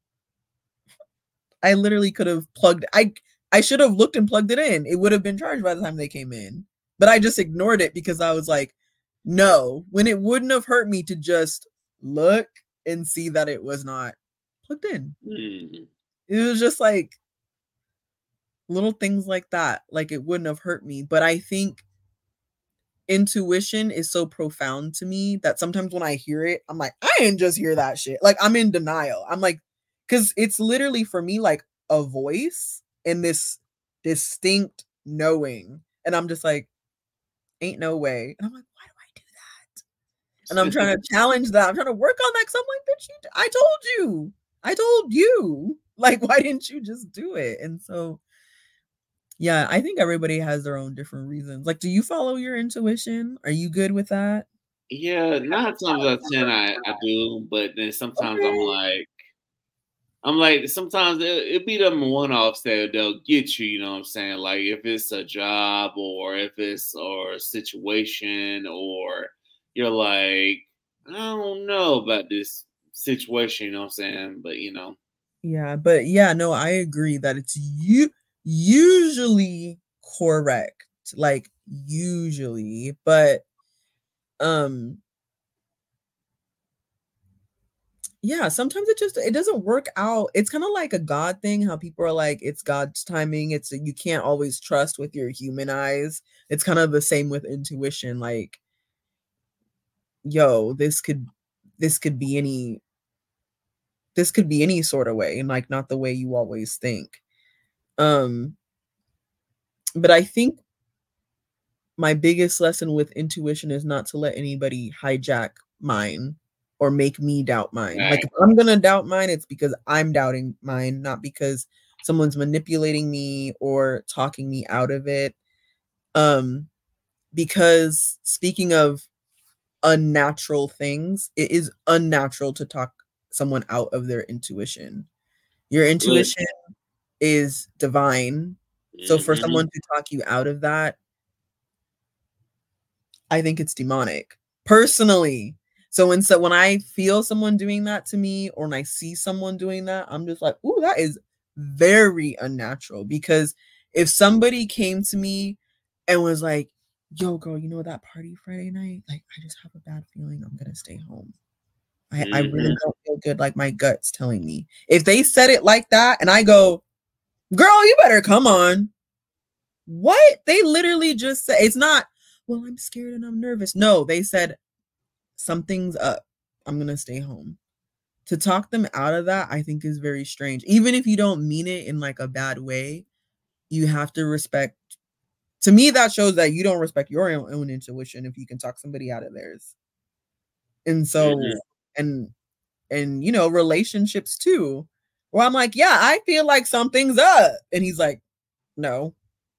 I literally could have plugged, I, I should have looked and plugged it in. It would have been charged by the time they came in. But I just ignored it because I was like, no, when it wouldn't have hurt me to just look and see that it was not plugged in. Mm. It was just like little things like that. Like it wouldn't have hurt me. But I think intuition is so profound to me that sometimes when I hear it, I'm like, I didn't just hear that shit. Like I'm in denial. I'm like, because it's literally for me like a voice and this distinct knowing. And I'm just like, ain't no way. And I'm like, why do I do that? And I'm trying to challenge that. I'm trying to work on that because I'm like, bitch, you, I told you. I told you. Like, why didn't you just do it? And so, yeah, I think everybody has their own different reasons. Like, do you follow your intuition? Are you good with that? Yeah, nine times out of ten I, I do, but then sometimes okay. I'm like, I'm like, sometimes it, it be them one-offs that they'll get you, you know what I'm saying? Like if it's a job or if it's or a situation or you're like, I don't know about this situation, you know what I'm saying? But you know. Yeah, but yeah, no, I agree that it's you usually correct. Like usually, but um yeah, sometimes it just it doesn't work out. It's kind of like a God thing, how people are like, it's God's timing. It's you can't always trust with your human eyes. It's kind of the same with intuition. Like, yo, this could this could be any this could be any sort of way, and like not the way you always think. Um, but I think my biggest lesson with intuition is not to let anybody hijack mine or make me doubt mine. Right. Like if I'm going to doubt mine, it's because I'm doubting mine, not because someone's manipulating me or talking me out of it. Um, because speaking of unnatural things, it is unnatural to talk someone out of their intuition. Your intuition mm. is divine. So for mm-hmm. someone to talk you out of that, I think it's demonic personally. So when so when I feel someone doing that to me or when I see someone doing that, I'm just like, ooh, that is very unnatural. Because if somebody came to me and was like, yo, girl, you know that party Friday night? Like, I just have a bad feeling I'm gonna stay home. I, mm-hmm. I really don't feel good, like my gut's telling me. If they said it like that and I go, girl, you better come on. What? They literally just said, it's not, well, I'm scared and I'm nervous. No, they said, something's up. I'm going to stay home. To talk them out of that, I think is very strange. Even if you don't mean it in like a bad way, you have to respect. To me, that shows that you don't respect your own, own intuition if you can talk somebody out of theirs. And so, mm-hmm. and, and, you know, relationships too, where I'm like, yeah, I feel like something's up. And he's like, no.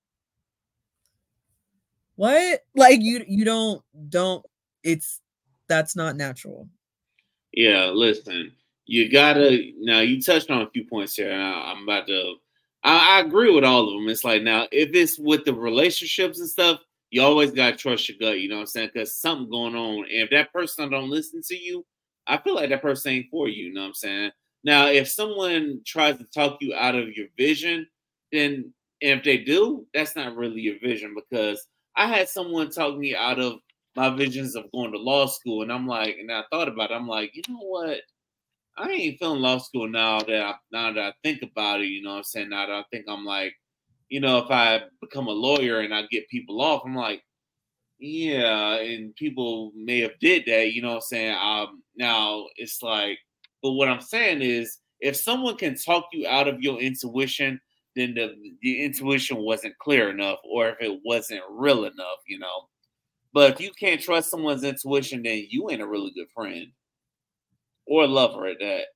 What? Like you you don't don't it's that's not natural. Yeah, listen, you gotta now you touched on a few points here, and I, I'm about to I, I agree with all of them. It's like now if it's with the relationships and stuff, you always gotta trust your gut, you know what I'm saying? Because something going on. And if that person don't listen to you, I feel like that person ain't for you, you know what I'm saying? Now, if someone tries to talk you out of your vision, then if they do, that's not really your vision because I had someone talk me out of my visions of going to law school, and I'm like, and I thought about it. I'm like, you know what? I ain't feeling law school now that I, now that I think about it. You know what I'm saying? Now that I think I'm like, you know, if I become a lawyer and I get people off, I'm like, yeah, and people may have did that, you know what I'm saying? Um, now it's like, but what I'm saying is, if someone can talk you out of your intuition, then the the intuition wasn't clear enough, or if it wasn't real enough, you know. But if you can't trust someone's intuition, then you ain't a really good friend or lover at that.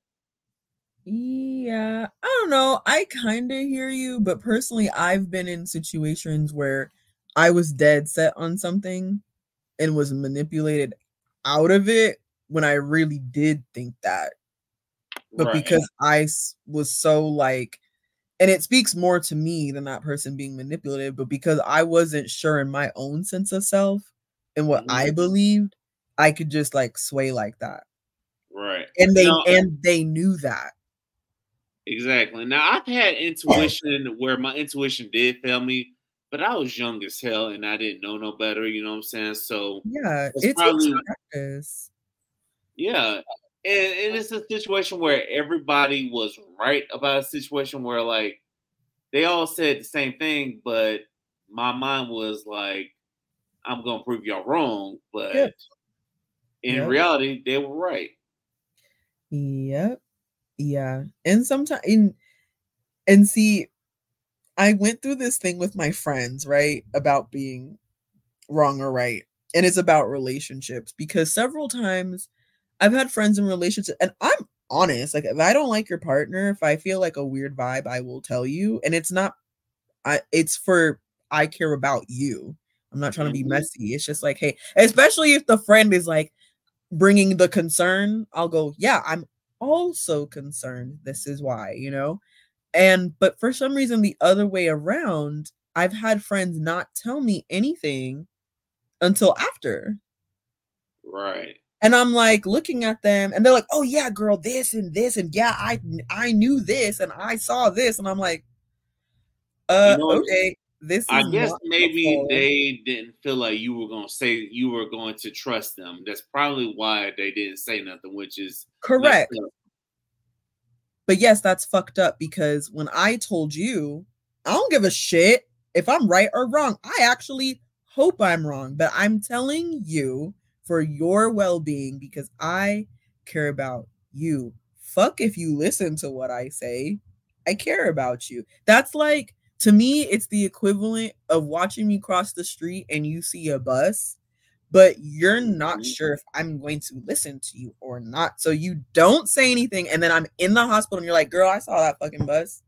Yeah, I don't know. I kind of hear you, but personally, I've been in situations where I was dead set on something and was manipulated out of it when I really did think that. But Right. because I s- was so like, and it speaks more to me than that person being manipulated, but because I wasn't sure in my own sense of self and what I Mhm. believed, I could just like sway like that. Right. And they No, and they knew that. exactly. Now I've had intuition where my intuition did fail me, but I was young as hell and I didn't know no better, you know what I'm saying? So Yeah, it's it takes probably practice. yeah. And, and it's a situation where everybody was right about a situation where like they all said the same thing, but my mind was like, I'm gonna prove y'all wrong, but Yep. in Yep. reality, they were right. Yep. Yeah. And sometimes and and see, I went through this thing with my friends, right? About being wrong or right. And it's about relationships because several times I've had friends in relationships and I'm honest. Like if I don't like your partner, if I feel like a weird vibe, I will tell you. And it's not I it's for I care about you. I'm not trying to be Mhm. messy. It's just like, hey, especially if the friend is like bringing the concern, I'll go, yeah, I'm also concerned. This is why, you know? And but for some reason, the other way around, I've had friends not tell me anything until after. Right. And I'm like looking at them and they're like, "Oh yeah, girl, this and this and yeah, I I knew this and I saw this." And I'm like, You "Uh, know, okay, this I is guess not maybe helpful." they didn't feel like you were gonna say you were going to trust them. That's probably why they didn't say nothing, which is messed Correct. up. But yes, that's fucked up because when I told you, I don't give a shit if I'm right or wrong. I actually hope I'm wrong, but I'm telling you for your well being because I care about you. Fuck if you listen to what I say. I care about you. That's like, to me, it's the equivalent of watching me cross the street and you see a bus but you're not Mhm. sure if I'm going to listen to you or not. So you don't say anything, and then I'm in the hospital, and you're like, "Girl, I saw that fucking bus,"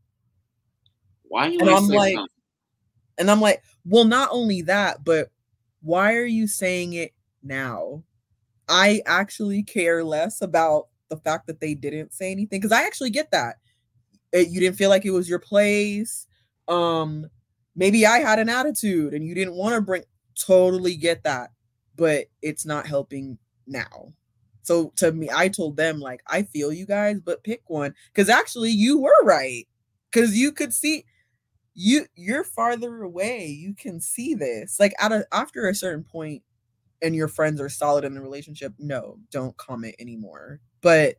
Why you and ain't I'm say like, something? and I'm like, "Well, not only that, but why are you saying it now?" I actually care less about the fact that they didn't say anything because I actually get that. It, you didn't feel like it was your place. Um, maybe I had an attitude and you didn't want to bring. Totally get that, but it's not helping now. So to me, I told them like I feel you guys, but pick one because actually you were right because you could see you you're farther away. You can see this like at a, after a certain point, and your friends are solid in the relationship. No, don't comment anymore. But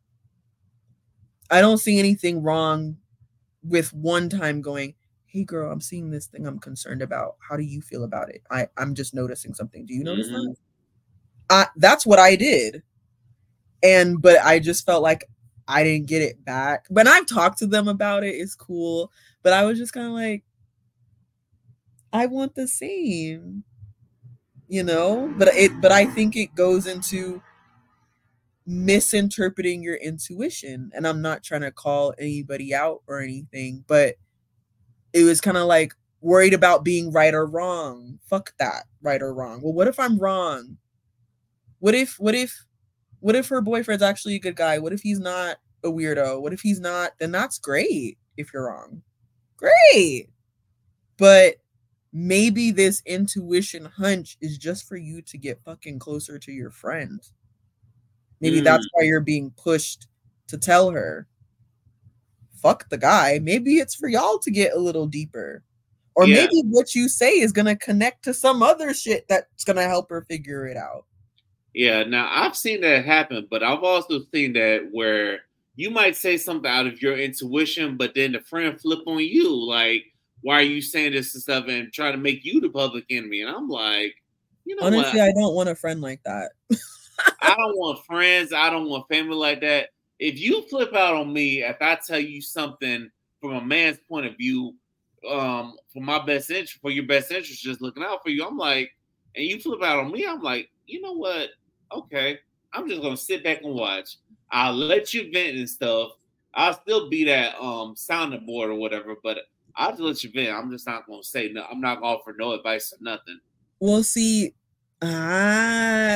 I don't see anything wrong with one time going, "Hey girl, I'm seeing this thing I'm concerned about. How do you feel about it? I I'm just noticing something. Do you notice that?" Hmm. Uh, that's what I did. And but I just felt like I didn't get it back. But I've talked to them about it. It's cool. But I was just kind of like, I want the same, you know? But it but I think it goes into misinterpreting your intuition. And I'm not trying to call anybody out or anything, but it was kind of like worried about being right or wrong. Fuck that, right or wrong. Well, what if I'm wrong? What if what if what if her boyfriend's actually a good guy? What if he's not a weirdo? What if he's not? Then that's great if you're wrong. Great. But maybe this intuition hunch is just for you to get fucking closer to your friend. Maybe that's Mm. why you're being pushed to tell her, fuck the guy. Maybe it's for y'all to get a little deeper. Or Yeah, maybe what you say is going to connect to some other shit that's going to help her figure it out. yeah. Now I've seen that happen, but I've also seen that where you might say something out of your intuition, but then the friend flip on you. Like, why are you saying this and stuff and trying to make you the public enemy? And I'm like, you know honestly, what? I don't want a friend like that. I don't want friends. I don't want family like that. If you flip out on me, if I tell you something from a man's point of view, um, for my best interest, for your best interest, just looking out for you, I'm like, and you flip out on me, I'm like, you know what? Okay, I'm just gonna sit back and watch. I'll let you vent and stuff. I'll still be that um sounding board or whatever, but I'll just let you vent. I'm just not gonna say no. I'm not gonna offer no advice or nothing. Well, see, I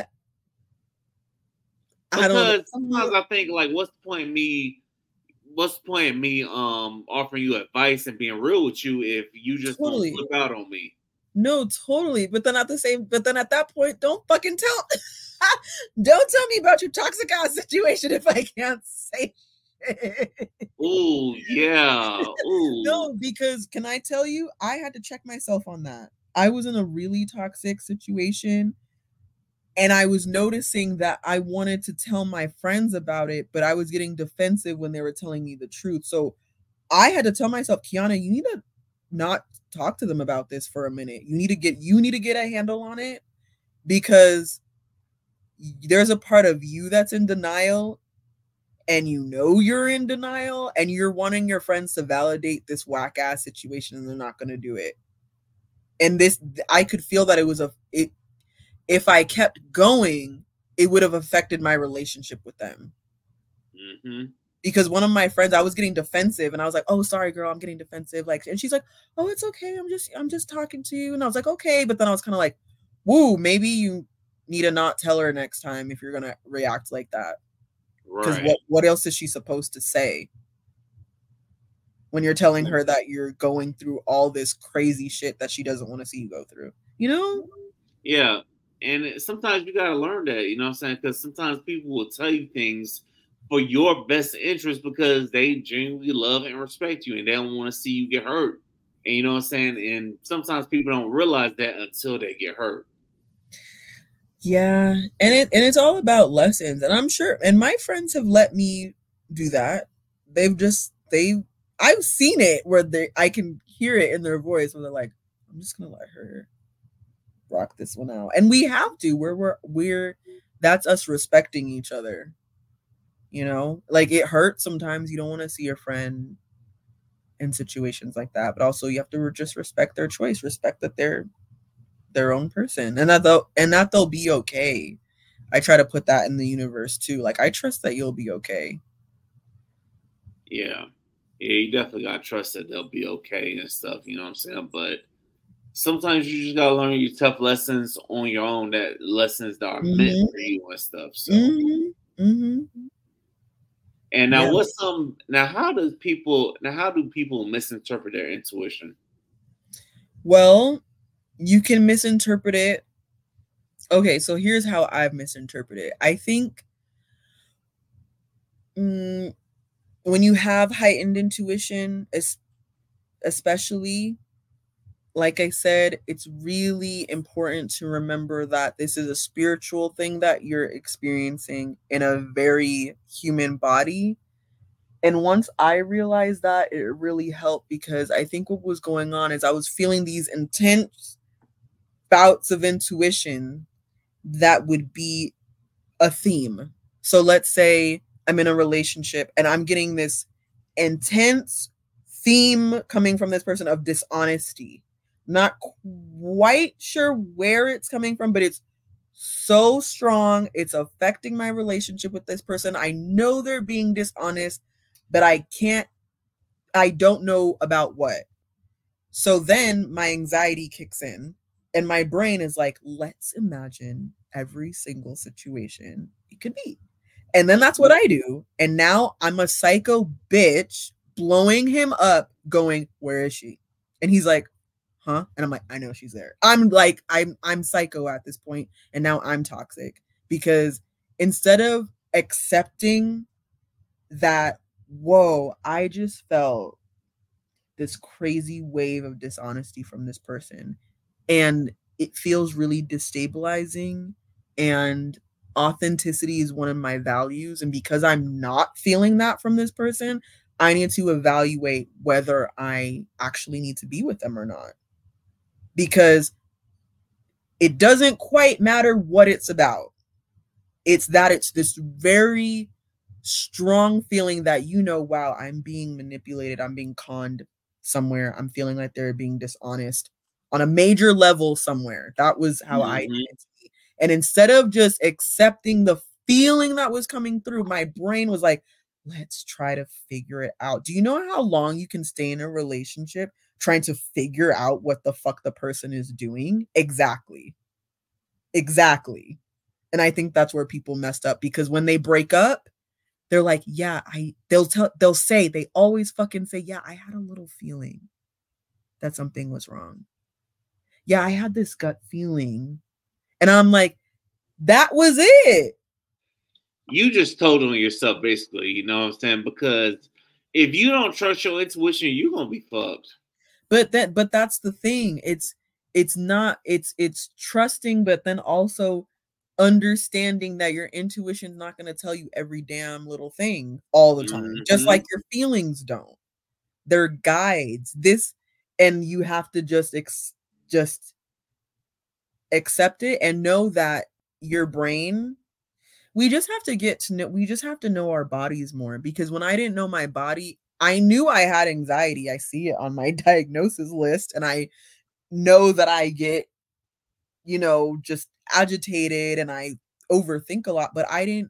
I don't Because sometimes know. I think like, what's the point of me? What's the point of me um offering you advice and being real with you if you just gonna Totally. flip out on me? No, totally. But then at the same, but then at that point, don't fucking tell, don't tell me about your toxic ass situation if I can't say shit. Oh yeah. Ooh. No, because can I tell you, I had to check myself on that. I was in a really toxic situation. And I was noticing that I wanted to tell my friends about it, but I was getting defensive when they were telling me the truth. So I had to tell myself, Kiana, you need to not talk to them about this for a minute. You need to get you need to get a handle on it because there's a part of you that's in denial and you know you're in denial and you're wanting your friends to validate this whack ass situation and they're not going to do it. And this I could feel that it was a it if I kept going, it would have affected my relationship with them. Mm-hmm. Because one of my friends, I was getting defensive and I was like, oh, sorry, girl, I'm getting defensive. Like, and she's like, oh, it's okay. I'm just, I'm just talking to you. And I was like, okay. But then I was kind of like, woo, maybe you need to not tell her next time if you're going to react like that. Because Right. what, what else is she supposed to say when you're telling her that you're going through all this crazy shit that she doesn't want to see you go through? You know? Yeah. And it, sometimes you got to learn that, you know what I'm saying? Because sometimes people will tell you things for your best interest because they genuinely love and respect you and they don't want to see you get hurt. And you know what I'm saying? And sometimes people don't realize that until they get hurt. Yeah. And it and it's all about lessons. And I'm sure and my friends have let me do that. They've just they I've seen it where they I can hear it in their voice where they're like, I'm just gonna let her rock this one out. And we have to. We're we're we're that's us respecting each other. You know? Like it hurts sometimes. You don't want to see your friend in situations like that. But also you have to just respect their choice, respect that they're their own person. And that they'll and that they'll be okay. I try to put that in the universe too. Like I trust that you'll be okay. Yeah. Yeah, you definitely gotta trust that they'll be okay and stuff, you know what I'm saying? But sometimes you just gotta learn your tough lessons on your own, that lessons that are mm-hmm. meant for you and stuff. So mm-hmm. Mm-hmm. And now yeah. what's some now how does people now how do people misinterpret their intuition? Well, you can misinterpret it. Okay, so here's how I've misinterpreted it. I think mm, when you have heightened intuition, especially, like I said, it's really important to remember that this is a spiritual thing that you're experiencing in a very human body. And once I realized that, it really helped because I think what was going on is I was feeling these intense bouts of intuition that would be a theme. So let's say I'm in a relationship and I'm getting this intense theme coming from this person of dishonesty. Not quite sure where it's coming from, but it's so strong. It's affecting my relationship with this person. I know they're being dishonest, but I can't, I don't know about what. So then my anxiety kicks in and my brain is like, let's imagine every single situation it could be. And then that's what I do. And now I'm a psycho bitch blowing him up going, where is she? And he's like, huh? And I'm like, I know she's there. I'm like, I'm I'm psycho at this point, and now I'm toxic because instead of accepting that, whoa, I just felt this crazy wave of dishonesty from this person, and it feels really destabilizing, and authenticity is one of my values, and because I'm not feeling that from this person, I need to evaluate whether I actually need to be with them or not. Because it doesn't quite matter what it's about. It's that it's this very strong feeling that, you know, wow, I'm being manipulated. I'm being conned somewhere. I'm feeling like they're being dishonest on a major level somewhere. That was how mm-hmm. I did it. And instead of just accepting the feeling that was coming through, my brain was like, let's try to figure it out. Do you know how long you can stay in a relationship trying to figure out what the fuck the person is doing? Exactly. Exactly. And I think that's where people messed up, because when they break up, they're like, yeah, I, they'll tell, they'll say, they always fucking say, yeah, I had a little feeling that something was wrong. Yeah, I had this gut feeling. And I'm like, that was it. You just told on yourself, basically, you know what I'm saying? Because if you don't trust your intuition, you're gonna be fucked. But that, but that's the thing. It's, it's not, it's, it's trusting, but then also understanding that your intuition's not going to tell you every damn little thing all the time, mm-hmm. just like your feelings don't. They're guides. This, and you have to just, ex, just accept it and know that your brain, we just have to get to know, we just have to know our bodies more. Because when I didn't know my body, I knew I had anxiety. I see it on my diagnosis list, and I know that I get, you know, just agitated and I overthink a lot, but I didn't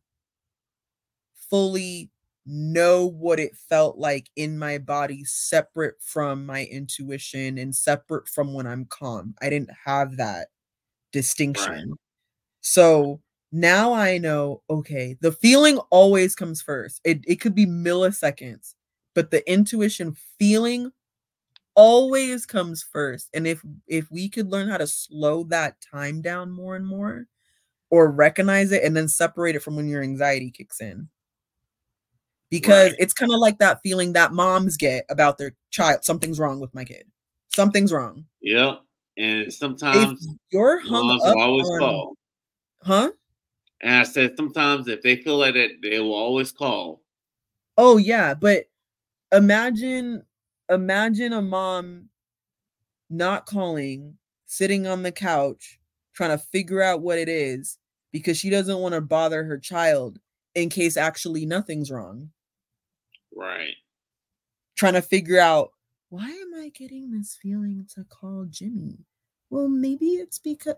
fully know what it felt like in my body, separate from my intuition and separate from when I'm calm. I didn't have that distinction. Right. So now I know, okay, the feeling always comes first. It, it could be milliseconds, but the intuition feeling always comes first. And if if we could learn how to slow that time down more and more, or recognize it and then separate it from when your anxiety kicks in. Because right. it's kind of like that feeling that moms get about their child. Something's wrong with my kid. Something's wrong. Yeah. And sometimes if you're hung moms up will always on, call. Huh? And I said sometimes if they feel like that, they will always call. Oh yeah, but imagine imagine a mom not calling, sitting on the couch, trying to figure out what it is because she doesn't want to bother her child in case actually nothing's wrong. Right. Trying to figure out, why am I getting this feeling to call Jimmy? Well, maybe it's because...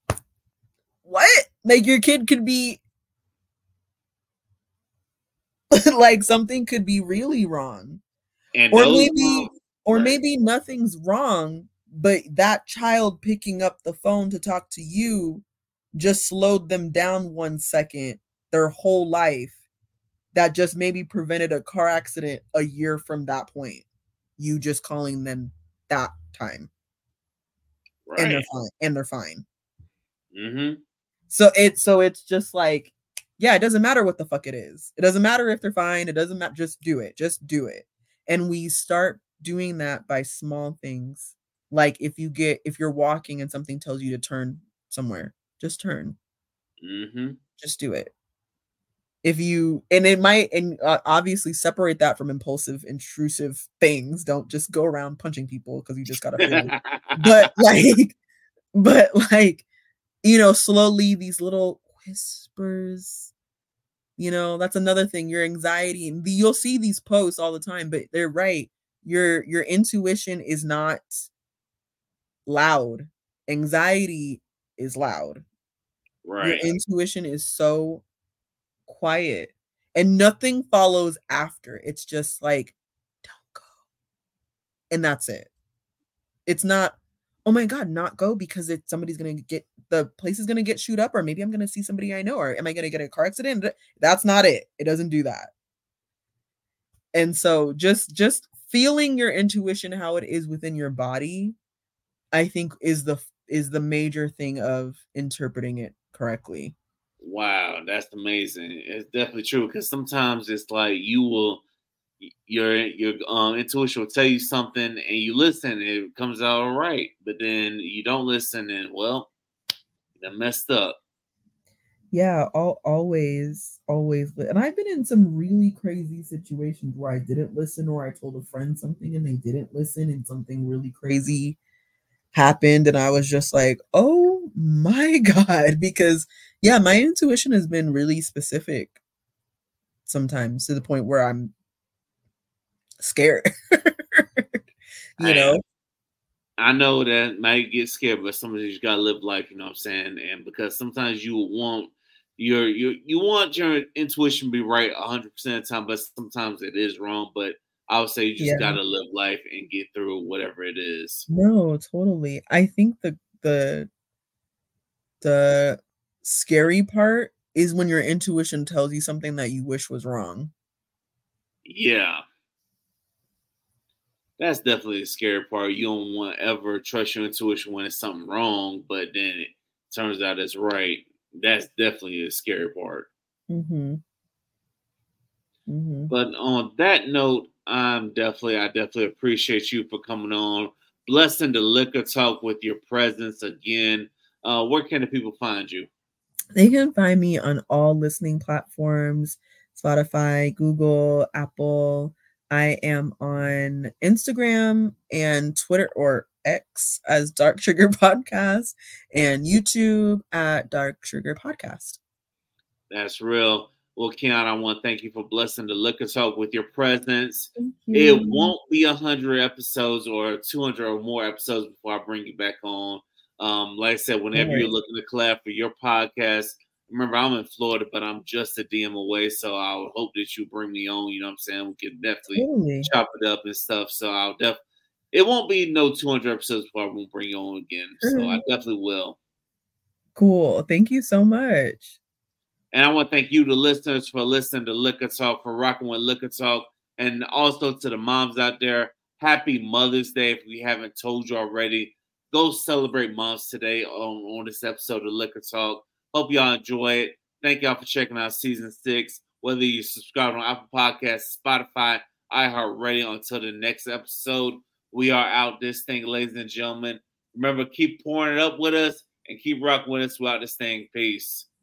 What? Like your kid could be... like something could be really wrong. And or maybe, wrong. or right. maybe nothing's wrong, but that child picking up the phone to talk to you just slowed them down one second, their whole life, that just maybe prevented a car accident a year from that point. You just calling them that time. Right. And they're fine. And they're fine. Mm-hmm. So it's so it's just like, yeah, it doesn't matter what the fuck it is. It doesn't matter if they're fine. It doesn't matter. Just do it. Just do it. And we start doing that by small things. Like if you get, if you're walking and something tells you to turn somewhere, just turn. Mm-hmm. Just do it. If you, and it might, and uh, obviously separate that from impulsive, intrusive things. Don't just go around punching people because you just got to feel it. But like, but like, you know, slowly these little whispers, you know, that's another thing. Your anxiety, and the, you'll see these posts all the time, but they're right. Your, your intuition is not loud. Anxiety is loud. Right. Your intuition is so quiet, and nothing follows after. It's just like, don't go. And that's it. It's not, oh my God, not go because it's somebody's going to get, the place is going to get shoot up, or maybe I'm going to see somebody I know, or am I going to get a car accident? That's not it. It doesn't do that. And so just, just feeling your intuition, how it is within your body, I think is the, is the major thing of interpreting it correctly. Wow, that's amazing. It's definitely true, because sometimes it's like you will, your your um, intuition will tell you something, and you listen, and it comes out all right. But then you don't listen, and well, you messed up. Yeah, all, always, always. And I've been in some really crazy situations where I didn't listen, or I told a friend something and they didn't listen, and something really crazy happened. And I was just like, oh my God. Because, yeah, my intuition has been really specific sometimes, to the point where I'm scared. you I, know? I know that might get scared, but sometimes you gotta live life, you know what I'm saying? And because sometimes you want your your you want your intuition to be right a hundred percent of the time, but sometimes it is wrong. But I would say you just Yeah. gotta live life and get through whatever it is. No, totally. I think the the the scary part is when your intuition tells you something that you wish was wrong. Yeah. That's definitely the scary part. You don't want to ever trust your intuition when it's something wrong, but then it turns out it's right. That's definitely the scary part. Mhm. Mhm. But on that note, I'm definitely, I definitely appreciate you for coming on, blessing the liquor talk with your presence again. Uh, where can the people find you? They can find me on all listening platforms, Spotify, Google, Apple. I am on Instagram and Twitter, or X, as Dark Trigger Podcast, and YouTube at Dark Trigger Podcast. That's real. Well, Keon, I want to thank you for blessing the liquor talk with your presence. Thank It you. won't be a hundred episodes or two hundred or more episodes before I bring you back on. Um, like I said, whenever you're Right. looking to collab for your podcast, remember I'm in Florida, but I'm just a D M away. So I would hope that you bring me on. You know what I'm saying? We can definitely Totally. chop it up and stuff. So I'll definitely. It won't be no two hundred episodes before I won't bring you on again. So I Sure. definitely will. Cool. Thank you so much. And I want to thank you, the listeners, for listening to Liquor Talk, for rocking with Liquor Talk, and also to the moms out there. Happy Mother's Day. If we haven't told you already, go celebrate moms today on, on this episode of Liquor Talk. Hope y'all enjoy it. Thank y'all for checking out season six. Whether you subscribe on Apple Podcasts, Spotify, iHeartRadio. Until the next episode, we are out this thing, ladies and gentlemen. Remember, keep pouring it up with us and keep rocking with us throughout this thing. Peace.